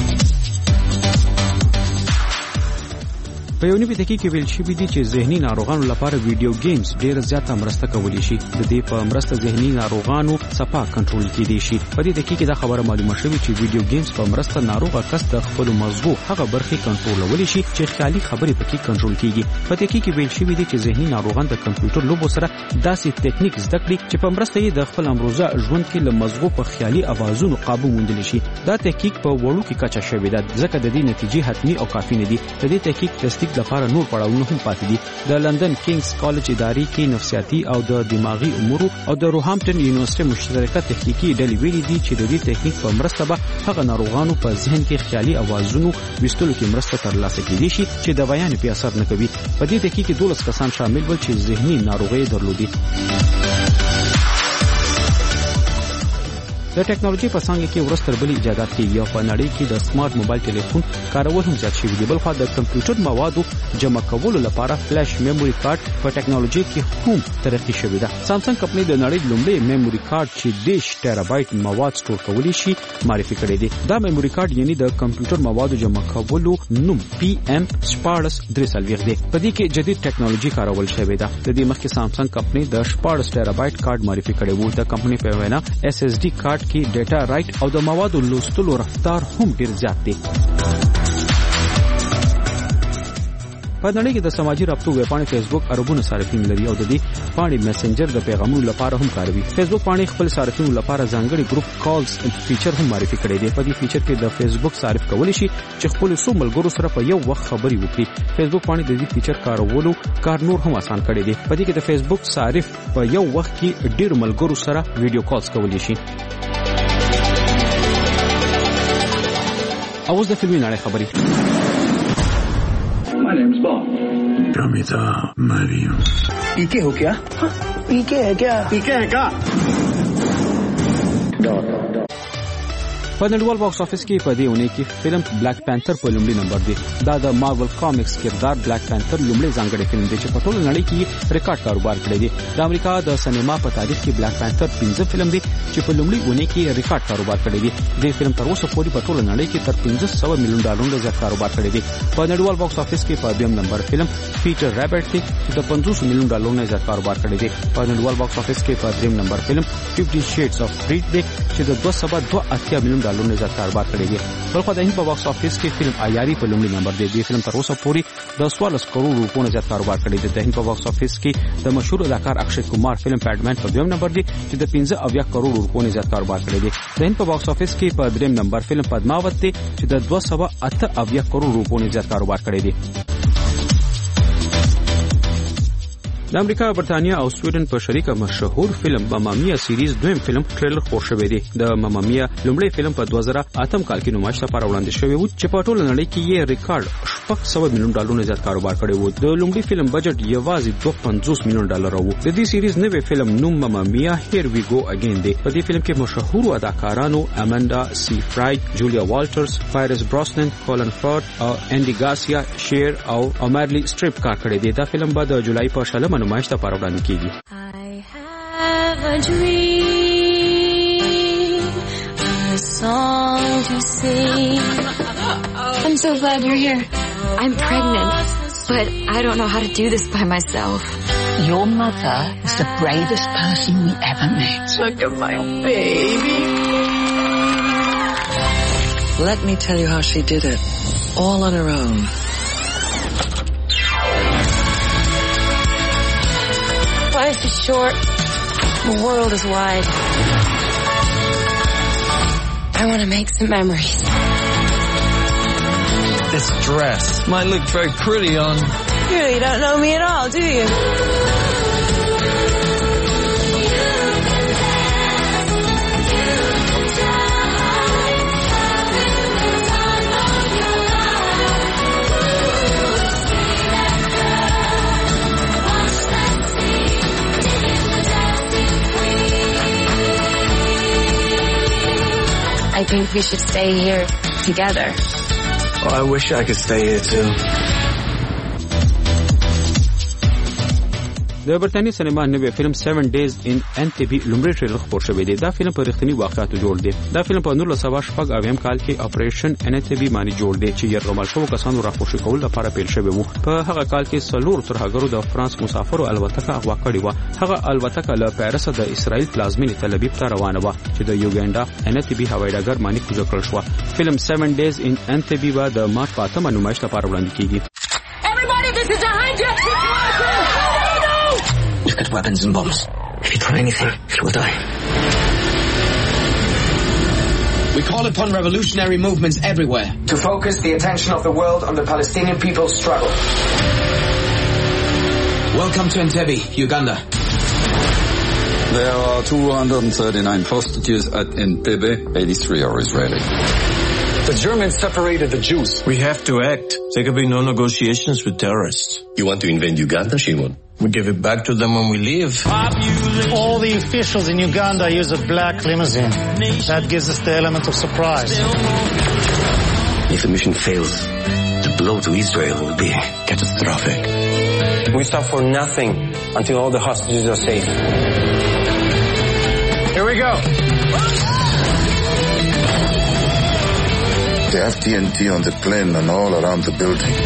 په یو نوي تحقیق کې ویل شوی دی چې ذهني ناروغانو لپاره ویډیو گیمز ډېر زیاته مرسته کولی شي. د دې په مرسته ذهني ناروغانو صفا کنټرول کېدی شي. په دې تحقیق کې دا خبره معلومه شوې چې ویډیو گیمز په مرسته ناروغه کس د خپل مغزو هغه برخې کنټرولولی شي چې خیالي خبرې پکې کنټرول کیږي. په تحقیق کې ویل شوی دی چې ذهني ناروغان د کمپیوټر لوبو سره داسې ټیکنیک زده کړي چې په مرسته یې د خپل امروزه ژوند کې له مغزو په خیالي اوازونو قابو موندلی شي. دا تحقیق په وړو کې کچا شوی دی ځکه د دې نتیجې حتمی او کافي نه دي. د دې تحقیق تصدیق لپاره نور پړاو نو هم پاتې دي. د لندن کینګز کالج ادارې کې نفسیاتي او د دماغي امور او د روهامپټن یونیورسيټي مشترکه تحقیقي ډلې ویلي دي چې د دې تحقیق په مرسته به هغه ناروغانو په ذهن کې خیالي اوازونو وستلو کې مرسته ترلاسه کېدي شي چې د بیان په اثر نه کوي. په دې تحقیق کې دولس کسان شامل ول چې ذهني ناروغي درلودي. د ټیکنالوژي په څنګه کې ورستر بل ایجادات کې یو په نړۍ کې د سمارټ موبایل ټلیفون کارول هم زیات شوی دی. بل خو د کمپیوټر موادو جمع کولو لپاره فلش میموري کارت په ټیکنالوژي کې هم ترقی شوی ده. سامسنګ کمپنۍ د نړۍ لومړی میموري کارت چې دیش ټیرابایت مواد سٹور کولی شي معرفي کړی دی. دا میموري کارت یعنی د کمپیوټر موادو جمع کولو نوم پی ام شپاړس درې سلويخ دی. په دې کې جدید ټیکنالوژي کارول شوی ده. د دې مخکې سامسنګ کمپنۍ د شپاړس ټیرابایت کارت معرفي کړی وو. د کمپنۍ په وینا اس اس ډي کارت کې ډیټا رائټ او د موادو لوستلو رفتار هم ډیر زیات دی. په نړۍ کې د سماجي رابطو ویبپاڼې فیسبوک اربونه صارفین لري او د دې پاڼې میسنجر د پیغامونو لپاره هم کاروي. فیسبوک پاڼې خپل صارفینو لپاره ځانګړي ګروپ کالز فیچر هم معرفي کړی دی. په دې فیچر کې د فیسبوک صارف کولی شي چې خپل څو ملګرو سره په یو وخت خبري وکړي. فیسبوک پاڼې د دې فیچر کارولو کار نور هم آسان کړی دی. په دې کې د فیسبوک صارف په یو وخت کې ډیر ملګرو سره ویډیو کالز کولی شي. اوس د فلمي نړۍ خبري. My name's Bob. Pramita Mario. पीके हो क्या? हाँ, पीके है क्या? पीके है क्या? په نړیوال باکس افیس کې په دې اونۍ کې فلم بلیک پانتر په لومړي نمبر دی. دا د مارول کامکس کردار بلیک پانتر لومړی ځانګړی فلم دی چې په ټوله نړۍ کې ریکارډ کاروبار کړی دی. د امریکا د سینما په تاریخ کې بلیک پانتر پنځم فلم دی چې په لومړي اونۍ کې ریکارډ کاروبار کړی دی. د فلم تر اوسه پورې په ټوله نړۍ کې تر پنځه سوه میلیون ډالرونو زیات کاروبار کړی دی. په نړیوال باکس افیس کې په دویم نمبر فلم پیټر رابرټ دی چې د پنځوس میلیون ډالرونو زیات کاروبار کړی دی. په نړیوال باکس افیس کې په دریم نمبر فلم فifty Shades of Grey دی چې د دوه سوه دوه اتیا میلیون ډالرونو زیات کاروبار کړی دی. بلخو د هند په باکس افیس کې فلم عیاري په لومړي نمبر دی. د فلم تر اوسه پورې د څوارلس کروڑ روپیو نه زیات کاروبار کړی دی. د هند په باکس افیس کې د مشهور اداکار اکشي کمار فلم پیډمن په دویم نمبر دی چې د پنځه اویا کروڑ روپیو نه زیات کاروبار کړی دی. د هند په باکس افیس کې په دریم نمبر فلم پدماوت دی چې د دوه سوه اته اویا کروڑ روپیو نه زیات کاروبار کړی دی. د امریکا، برتانیا او سویډن په شریکه مشهور فلم مامامیا سیریز دویم فلم ټریلر خور شوی دی. د مامامیا لومړی فلم په دوه زره اتم کال کې نمایش لپاره وړاندې شوی و چې په ټوله نړۍ کې یې ریکارډ شپږ سوه میلیون ډالرونو زیات کاروبار کړی و. د لومړي فلم بجټ یوازې دوه پنځوس میلیون ډالر و. د دې سیریز نوې فلم نوم مامامیا هیر وی گو اگین دی. په دې فلم کې مشهور اداکارانو اماندا سیفراید، جولیا والټرز، پایرس براسنن، کولن فورد او انډي ګارسیا شیر او امارلی سټریپ کار کړی دی. دا فلم به د جولای په شلمه نمایش ته لپاره وړاندې کیږي. I have a dream, a song to sing. I'm so glad you're here. I'm pregnant, but I don't know how to do this by myself. Your mother is the bravest person we ever met. Look at my baby. Let me tell you how she did it, all on her own. Life is short. The world is wide. I want to make some memories. This dress might look very pretty on... You really don't know me at all, do you? I think we should stay here together. Oh, I wish I could stay here too. د برتانیې سینما نوې فلم سیون ډیز ان انټبي لومړی ټریلر خپور شوی دی. دا فلم په رښتینی واقعاتو جوړ دی. دا فلم په نولس سوه شپږ اویم کال کې اپریشن انټبي باندې جوړ دی چې یرغمل شوو کسانو راخوشي کول لپاره پیل شوی وو. په هغه کال کې څلور ترهګرو د فرانس مسافرو الوتکه اغوا کړې وه. هغه الوتکه له پیرس د اسرائیل پلازمینې تل ابیب ته روانه وه چې د یوګانډا انټبي هوایي ډګر باندې کوزه کړل شوه. فلم سیون ډیز ان انټبي به د مارچ په اتمه نمایش لپاره وړاندې کیږي. Everybody, this is behind you! Look at weapons and bombs. If you try anything, it will die. We call upon revolutionary movements everywhere to focus the attention of the world on the Palestinian people's struggle. Welcome to Entebbe, Uganda. There are two hundred thirty-nine hostages at Entebbe. eighty-three are Israeli. The Germans separated the Jews. We have to act. There can be no negotiations with terrorists. You want to invade Uganda, Shimon? We give it back to them when we leave. All the officials in Uganda use a black limousine. That gives us the element of surprise. If the mission fails, the blow to Israel will be catastrophic. We stop for nothing until all the hostages are safe. Here we go. They have T N T on the plane and all around the building.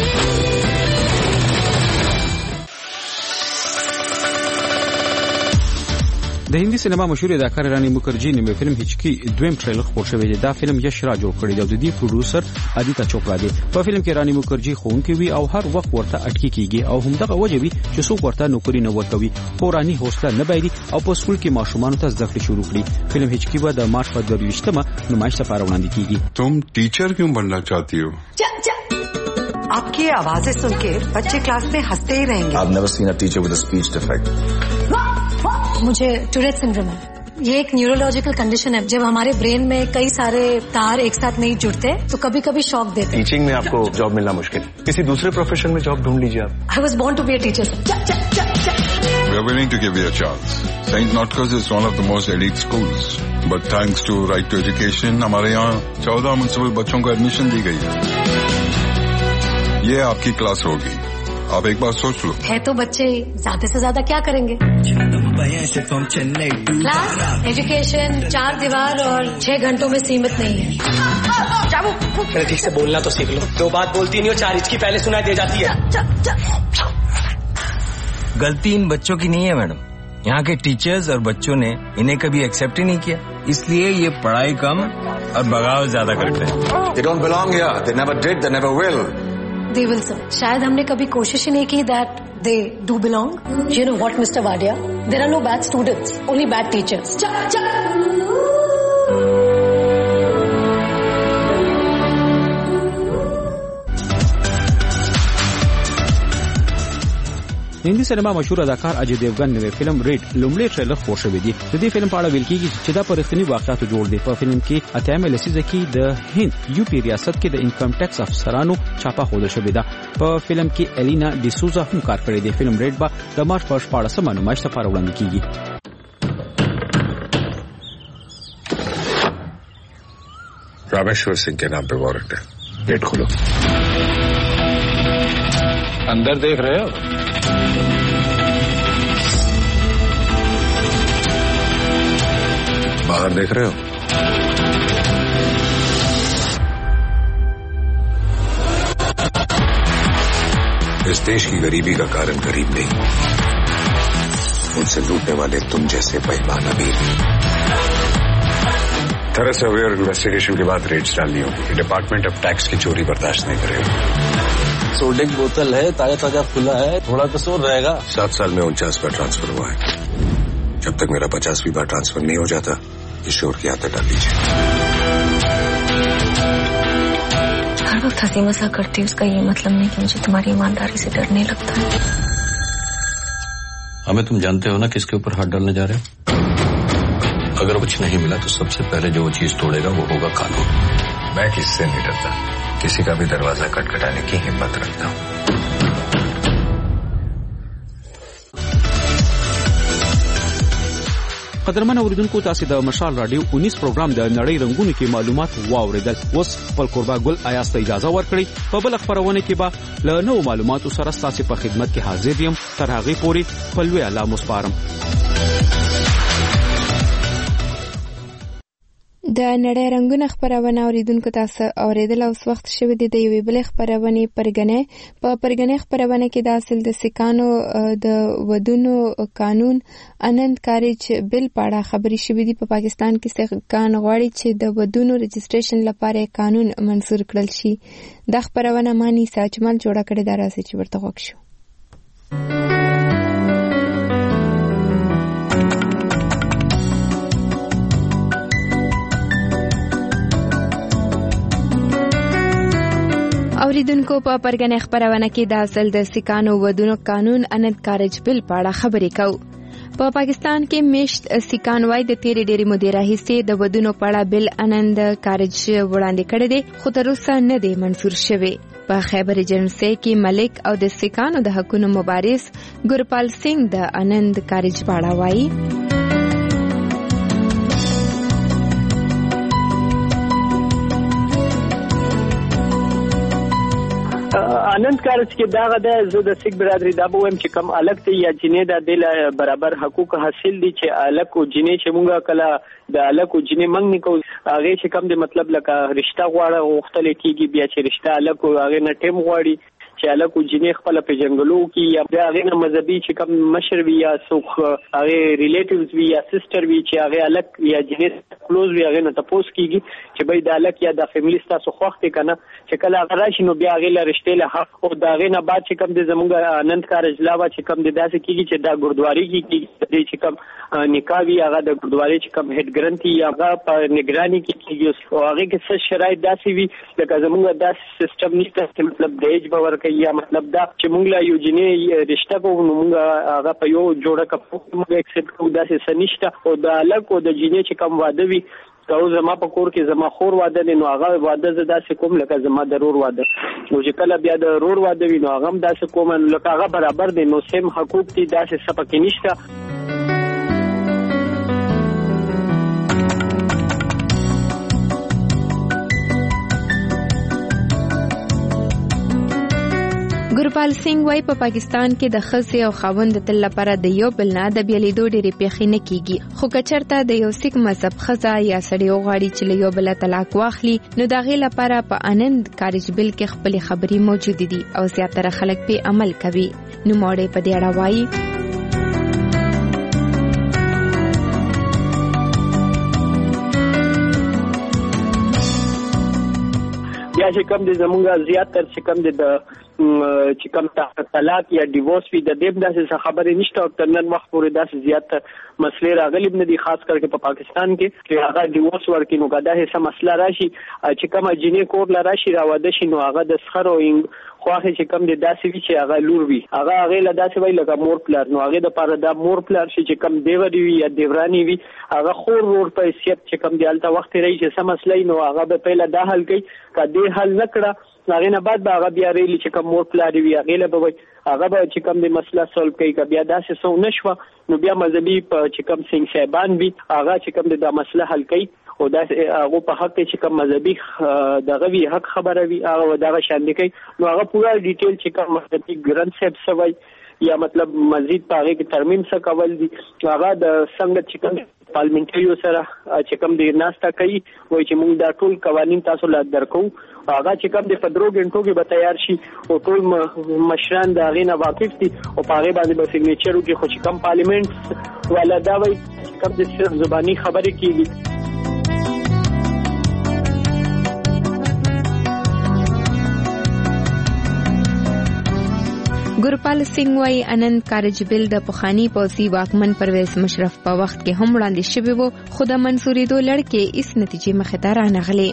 د هندي سینما مشهور اداکار رانی مکرجی نیمه فلم هچکی دویم ټریلر خپور شوی دی. دا فلم یش را جوړ کړی دی او د دې پروډوسر ادیتا چوپړا دی. په فلم کې رانی مکرجی خوونکی وی او هر وخت ورته اٹکی کیږي او همدغه وجه وی چې څوک ورته نوکری نه ورکوي. خو رانی حوصله نه بایدي او په سکول کې ماشومان ته زده کړې شروع کړي. فلم هچکی به د مارچ په دویشتمه نمایش لپاره وړاندې کیږي. तुम टीचर क्यों बनना चाहती हो? आपकी आवाजें सुन के बच्चे क्लास में हंसते ही रहेंगे. I've never seen a teacher with a speech defect. मुझे टूरेट सिंड्रोम है. ये एक न्यूरोलॉजिकल कंडीशन है. जब हमारे ब्रेन में कई सारे तार एक साथ नहीं जुड़ते तो कभी कभी शॉक देते हैं. टीचिंग में आपको जॉब मिलना मुश्किल. किसी दूसरे प्रोफेशन में जॉब ढूंढ लीजिए आप. I was born to be a teacher. We are willing to give you a chance. Saint Notker's is one of the most elite schools, but thanks to Right to Education, हमारे यहाँ चौदह म्युनिसिपल बच्चों को एडमिशन दी गई है. ये आपकी क्लास होगी. आप एक बार सोच लो. है तो बच्चे ज्यादा से ज्यादा क्या करेंगे? क्लास, एजुकेशन, चार दीवार और छह घंटों में सीमित नहीं है. ठीक से बोलना तो सीख लो. दो बात बोलती नहीं हो, चार हिचकी पहले सुनाई दे जाती है. गलती इन बच्चों की नहीं है मैडम. यहाँ के टीचर्स और बच्चों ने इन्हें कभी एक्सेप्ट ही नहीं किया, इसलिए ये पढ़ाई कम और बगावत ज्यादा करते हैं. They don't belong here. They never did. They never will. They will, sir. शायद हमने कभी कोशिश ही नहीं की that they do belong. You know what, Mister Wadia? There are no bad students, only bad teachers. Cha, cha. هندي سینما مشهور اداکار اجي دیوګن نوې فلم ریډ لومړی ټریلر خپور شوی دی. د دې فلم په اړه ویل کیږي چې دا په رښتینی واقعیتو جوړ دی. په فلم کې اتیامه لسیزه کې د هند یو پی ریاست کې د انکم ټیکس افسرانو چاپه خوده شوې ده. په فلم کې الینا ډیسوزا هم کار کړی دی. فلم ریډ به د مارچ په شپاړسمه نمایش لپاره وړاندې کیږي. रामेश्वर सिंह के नाम पे वारंट है. गेट खोलो. अंदर देख रहे हो? बाहर देख रहे हो? इस देश की गरीबी का कारण गरीब नहीं, उनसे लूटने वाले तुम जैसे बेईमान अमीर. थरस से अवेयर इन्वेस्टिगेशन के बाद रेड्स डालनी होगी. डिपार्टमेंट ऑफ टैक्स की चोरी बर्दाश्त नहीं करेगा. सोडे की बोतल है, ताजा ताजा खुला है, थोड़ा तो सोर रहेगा. सात साल में उनचास बार ट्रांसफर हुआ है. जब तक मेरा पचासवीं बार ट्रांसफर नहीं हो जाता, इस शोर की आदत डाल दीजिए. हर वक्त हंसी मजाक करती हूँ, उसका ये मतलब नहीं कि मुझे तुम्हारी ईमानदारी से डर नहीं लगता है. हमें तुम जानते हो ना किसके ऊपर हाथ डालने जा रहे हो. अगर कुछ नहीं मिला तो सबसे पहले जो वो चीज तोड़ेगा वो होगा कानून. मैं किससे नहीं डरता, किसी का भी दरवाजा खटखटाने की हिम्मत रखता हूँ. قدرمن اوریدونکو تاسو د مشال رادیو انیس پروګرام د نړۍ رنگونو کې معلومات واوریدل. اوس خپل قربا ګل آیاس ته اجازه ورکړئ. په بل خبرونه کې به له نوو معلوماتو سره تاسو په خدمت کې حاضر یم. تر هغه پورې خپل وی الله مسپارم. د نړۍ رنگونه خبرونه اوریدونکو تاسو اوریدل. اوس وخت شوه د یوې بل خبرونه پرګنې په پرګنې خبرونه کې د اصل د سکانو د ودونو قانون انند کاریج بل پاړه خبري شوې دي. په پاکستان کې سکان غواړي چې د ودونو رجسټریشن لپاره قانون منظور کړل شي. د خبرونه مانی ساجمل جوړه کړې ده، راځي چې ورته وښیو. اوریدونکو په پرګنې خبرونه کې د اصل د سکانو ودونو قانون انند کاریج بل پاړه خبرې کوو. په پاکستان کې مشت سکان وای د تیرې ډېری مودې راهیسې د ودونو پاړه بل انند کاریج وړاندې کړی دی، خو تر اوسه نه دی منظور شوی. په خیبر ایجنسی کې ملک او د سکانو د حقونو مبارز ګورپال سنگ د آنند کارجباړه وایي آنند کارج کې داغه د زه د سیک برادری دا به وایم چې کم الګ ته یا جنې د دل برابر حقوق حاصل دي چې الګ او جنې چې مونږه کله د الګ او جنې منګ نه کوو هغه چې کم د مطلب لکه رشتہ غواړه غوښتل کیږي بیا چې رشتہ الګ او هغه نه ټیم غواړي چې الګ او جنې خپل په جنگلو کې یا بیا هغه نه مذهبي چې کم مشر وي یا څوک هغه ریلیټیوز وي یا سسټر وي چې هغه الګ یا جنې کلوز وي هغه نه تاسو کیږي چې به د الګ یا د فیملی تاسو خوښ کنه چې کله هغه راشي نو بیا هغه لرشته له حق او دا غي نه بعد چې کم د زمونږ آنند کارج لاوا چې کم د داسې کیږي چې دا ګردواري کیږي چې کم نکاوي هغه د ګردواري چې کم هډ ګرنټي هغه په نگرانی کې کیږي او هغه کې څه شرایط داسې وي لکه زمونږ داس سیستم نشته چې مطلب دیج باور کوي یا مطلب دا چې مونږ لا یو جنې رشتہ کوو نو مونږ هغه په یو جوړه کپو مونږ ایکسپټ کوو داسې سنشته او د الګ او د جنې چې کم واده وي او زما په کور کې زما خور واده نه نو هغه واده زدا سې کوم لکه زما ضرور واده او چې کله بیا د رور واده وي نو هغه هم داسې کوم لکه هغه برابر دي نو سیم حقوق دي داسې سپکې نشته ګورپال سنگ وايي په پاکستان کې د ښځې او خاوند د تل لپاره د یو بل نه د بیلیدو ډېرې پیښې نه کیږي خو کچرته د یو سیک مذهب ښځه یا سړی وغواړي چې له یو بل طلاق واخلي نو د هغې لپاره په آنند کارج بل کې خپلې خبرې موجودې دي او زیاتره خلک پې عمل کوي نوموړی په دې اړه وایي یا چې کم د زمونږ زیاتر چې کم د چې کم طلاق یا ډیورس وي د دې داسې خبرې نشته او تر نن وخت پورې داسې زیات مسلې راغلي نه دي خاص کر په پاکستان کې چې هغه ډیورس ورکړي نو دا هیڅ مسله راشي چې کوم جنې کور لا راشي راوده شي نو هغه د سخرو خواخه چې کم د داسې وی چې هغه لور وي هغه هغه له داسې وی لکه مور پلار نو هغه د پاره دا مور پلار شي چې کم دیوري وي یا دیورانی وي هغه خور ور په حیثیت چې کم دی الته وخت رہی چې سم مسلې نو هغه به پهله دا حل کوي کدی حل نکړه هغه نه بعد هغه بیا ریلی چې کوم مور پلار وي هغه له به هغه به چې کوم د مسله سولف کوي ک بیا داسې سو نشو نو بیا مذهبي په چې کوم سنگ صاحبان وي هغه چې کوم د مسله حل کوي او دا هغه په حق چې کوم مذهبي دغه وی حق خبره وي هغه دغه شان کوي نو هغه پورا ډیټیل چې کوم مذهبي ګرانت صاحب سوي یا مطلب مزید پاره کې ترمیم څه کول دي هغه د څنګه چې کوم پارلیمنټریو سره چې کوم د ناستا کوي وای چې موږ دا ټول قوانين تاسو لا درکو هغه چې کوم د فدرو غنټو کې به تیار شي او ټول مشران دا غینه واقف دي او پاره باندې به سیګنیچر وکړي خو چې کوم پارلیمنت ولا دا وای چې کوم د صرف زبانی خبرې کیږي ګورپال سنگ وايي آنند کارج بل د پخوانی پوځي واکمن پرویز مشرف په وخت کې هم وړاندې شوی وو خو د منصورېدو لړ کې هیڅ نتیجې مخې ته رانغلې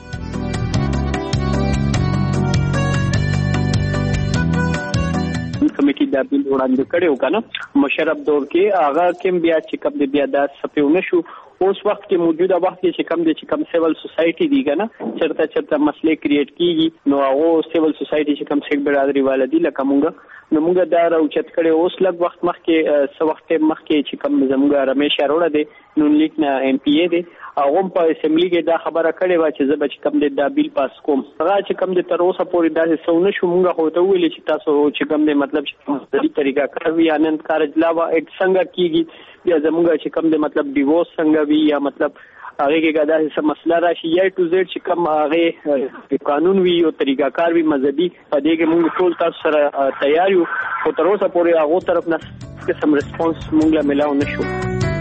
کمیټي دا بیل وړاندې کړو کنه مشرف دور کې هغه کوم بیا چې کوم بیا د سپیونه شو اوس وخت کې موجوده وخت کې چې کم دي چې کم سیول سوسایټي دی کنه چرته چرته مسلې کریټ کیږي نو هغه سیول سوسایټي چې کم سیک برادری والدي لکه مونږ نو مونږ دا راوچت کړي اوس لږ وخت مخکې څو وخت مخکې چې کم زموږ رمیش اروړه دی نو لیک نه ایم پی ای دی هغه په اسمبلی کې دا خبره کړې و چې زه به کم دي دا بیل پاس کوم هغه چې کم دي تر اوسه پورې دا څونه شو مونږ خو ته ویل چې تاسو چې کم دي مطلب چې د طریقه کوي آنند کارج لاوا اټ څنګه کیږي یا زموږ چې کم دي مطلب ډیورس څنګه وی یا مطلب هغه کې دا څه مسله راشي یا ټو زیډ چې کوم هغه قانون وی او طریقہ کار وی مذهبي په دې کې موږ ټول تاسو سره تیار یو او تر اوسه پورې هغه طرف نه قسم ریسپانس موږ لا ملاو نشو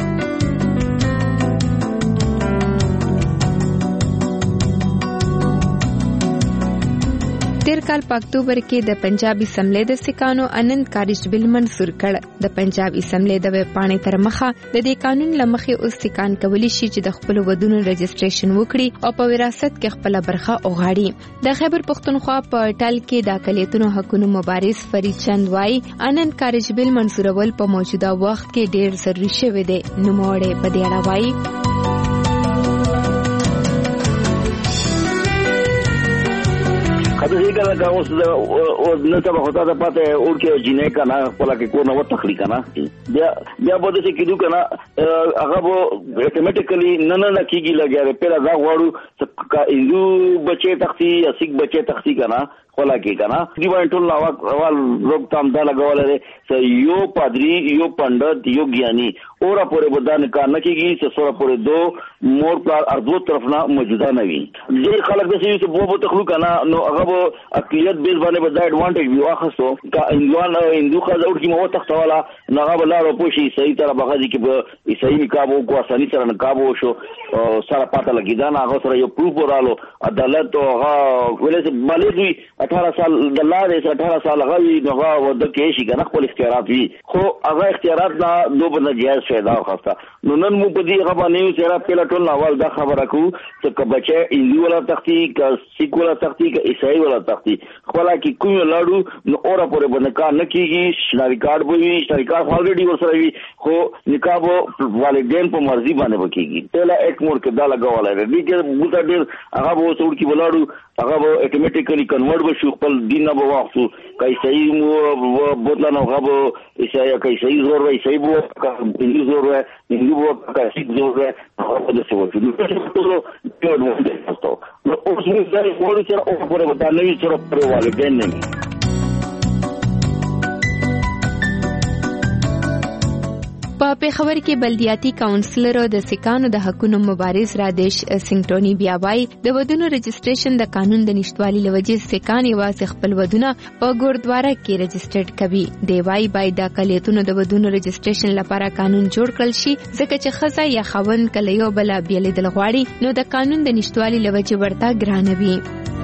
تیر کال په اکتوبر کې د پنجاب اسمبلی د سکانو آنند کارج بل منسور کړ د پنجاب اسمبلی د ویب پاڼې تر مخه د دې قانون لمخې اوس سکان کولی شي چې د خپل ودونو رجسټریشن وکړي او په وراثت کې خپل برخه اوغاړي د خیبر پښتونخوا په ټال کې د اقلیتونو حقوقو مبارز فرید چند وايي آنند کارج بل منسورول په موجوده وخت کې ډېر ضروري شوی دی نوموړی په دې اړه وايي خاطر یې کله کا اوس او نه څه هوتا ده پته او کې جنې کا نه خپل کې کو نو تخلیق نه بیا بیا به څه کېدو کنه هغه به اتوماتیکلی نه نه کیږي لګاره پیرا دا غواړو کا ایندو بچي تختی یا سیک بچي تختی کنه خلا کې کنه دی باندې ټول نو اول روک تام دا لګولره س یو پادری یو پندت یو ګیانی اورا پورې بدن کا نه کیږي س سورا پورې دو مور پر ارضو طرف نه موجوده نه وي ډېر خلک د سې په بو تخلو کنه نو هغه اقلیت بیس باندې به دا ایڈوانټیج وي واخصو کا انوان هندو خزه ور کی مو تختواله نه هغه بلاره پوشي صحیح طرح بغازي کې به صحیح نکابو کو اساني سره نکابو شو سره پاته لګی دا نه هغه سره یو پروف ورالو عدالت او هغه ولې مالي اठारह سال د لارې اठारह سال غوي نو ود کې شي کنه خپل اختیارات وي خو هغه اختیارات دا دوه بنه جایز فائدہ واخسته نو نن مو په دې غو باندې چې را پیله ټول اول دا خبره کو چې کبچه ایندو ولا تختی ک سیکولا تختی ک عیسائی ولا تختی خپل کې کوم لاړو نو اورا پورې بنکا نه کیږي شناری کارت به وي شناری کارت الریډي ورسره وي خو نکاح والدین په مرضی باندې وکيږي ټول ایک مور کې دا لګواله دي کې بوته ډیر هغه به وسوړ کې ولاړو هغه به اتوماتیکلی کنورټ بشو خپل دین نه بواخصو کای صحیح مو بوتلا نو غو عیسائی کای صحیح زور وای صحیح بو هندو زور وای هندو بو کای صحیح زور وای هغه د څه وځي نو ټول ټول مو ده نو اوس موږ دا وړو چې او پرې ودا نه وي چې پرې والدین نه په پیښور کې بلدیاتي کونسلر او د سکانو د حقوقو مبارز رادیش سنگټونی بیا وایي د ودونو رجسټریشن د قانون د نشټوالي لوجې سکان یوازې خپل ودونه په ګوردواره کې رجسټرډ کوي دی وایي باید د اقلیتونو د ودونو رجسټریشن لپاره قانون جوړ کړل شي ځکه چې ښځه یا خاوند کله یو بل بیلیدل غواړي نو د قانون د نشټوالي لوجې ورته ګرانه وي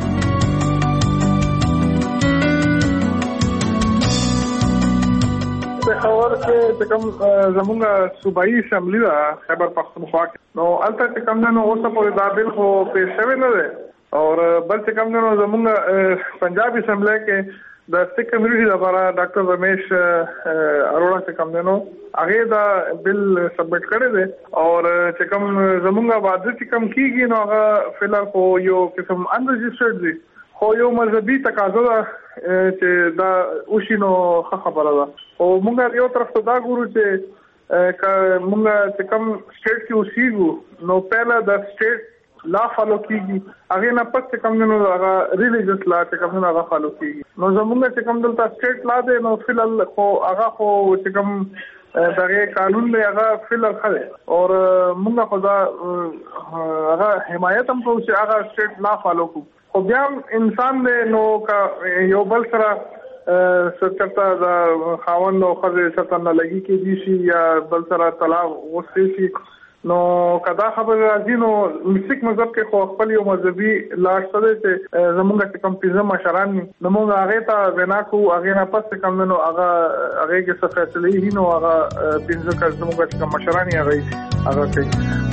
پیښور کې کوم زمونږ صوبایي اسمبلی دا خیبر پختونخوا نو البته چې کوم نو اوسه په دا بل خو پیښ شوی نه ده او بل چې کوم نو زمونږ پنجاب اسمبلی کې د سټیټ کمیونټي لپاره ډاکټر رمیش اروڑا چې کوم نو هغه دا بل سبمټ کړی دی او چې کوم زمونږ واده چې کوم کیږي نو هغه فلر خو یو قسم ان رجسټرډ دی خو یو مذهبي تقاضا ده چې دا اوشینو خبره ده او موږ یو طرف ته دا ګورو چې ک موږ چې کوم سټیټ کې اوسېږو نو پهلا د سټیټ لا فالو کیږي هغه نه پس کوم نو هغه ریلیجیس لا چې کوم نو هغه فالو کیږي نو زموږ چې کوم دلته سټیټ لا ده نو فلل خو هغه خو چې کوم دغه قانون دی هغه فلل خله او موږ خدا هغه حمایت هم کوو چې هغه سټیټ لا فالو کوو خو بیا انسان دی نو کا یو بل سره سچتا دا خاوند او خزه سره نه لګي کې دي شي یا بل سره طلاق وسته شي نو کدا خبر راځي نو مسیک مذهب کې خو خپل یو مذهبي لاشته ده چې زمونږ چې کوم پیزه مشران نو موږ هغه ته وینا کو هغه نه پس کوم نو هغه هغه کې څه فیصله هي نو هغه پیزه که زمونږ چې کوم مشران یې هغه هغه کوي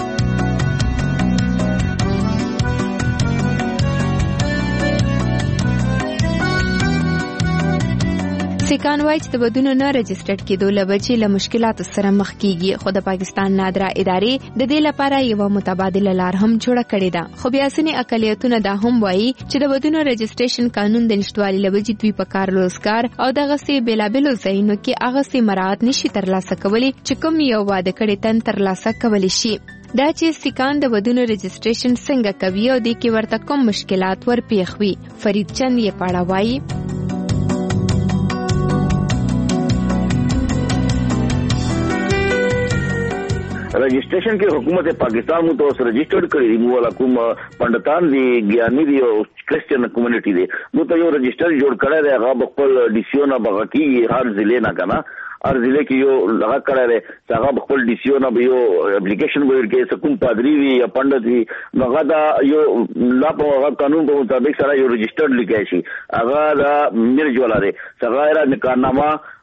سکان وایي چې د ودونو نه رجسټرډ کېدو له وجې له مشکلاتو سره مخ کیږي خو د پاکستان نادره ادارې د دې لپاره یو متبادله لار هم جوړه کړې ده خو بیا ځینې اقلیتونه دا هم وایي چې د ودونو رجسټریشن قانون د نشټوالي له وجې دوی په کار روزګار او دغسې بېلابېلو ځایونو کې هغسې مراعات نشي ترلاسه کولی چې کوم یو واده کړی تن ترلاسه کولی شي دا چې سکان د ودونو رجسټریشن څنګه کوي او دې کې ورته کوم مشکلات ورپېښ وي فرید چند یې په اړه وایي رجسٹریشن کې حکومت پاکستان مو ته رجسٹرډ کړی دی مولا کوم پندتان دی ګیانی دی او کرسچن کمیونټي دی نو ته یو رجسٹر جوړ کړی دی هغه خپل ډیسیو نه بغکی هر ضلع نه کنه هر ضلع کې یو لغا کړی دی هغه خپل ډیسیو نه به یو اپلیکیشن ورکړي سکون پادری وي یا پندت وي هغه دا یو لا په قانون په مطابق سره یو رجسٹرډ لیکای شي هغه دا مرج ولا دی هغه را نکارنامه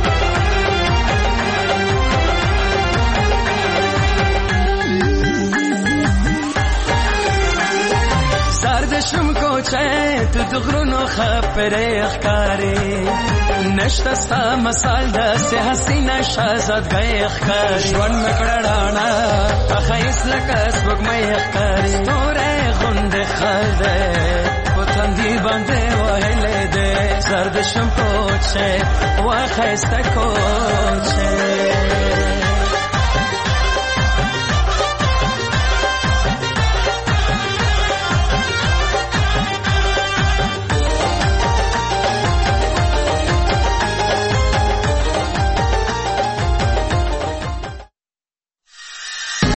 کوچه تو دغرونو خپره اخکاری نشتا ستا مسال دست حسین شازد گئی اخکاری ژوند مکړه رانا اخیس لکه سپوږمۍ اخکاری ستوری غوندې خال دی په تندي باندې وهلی دی زرد شم کوچه وښایسته کوچه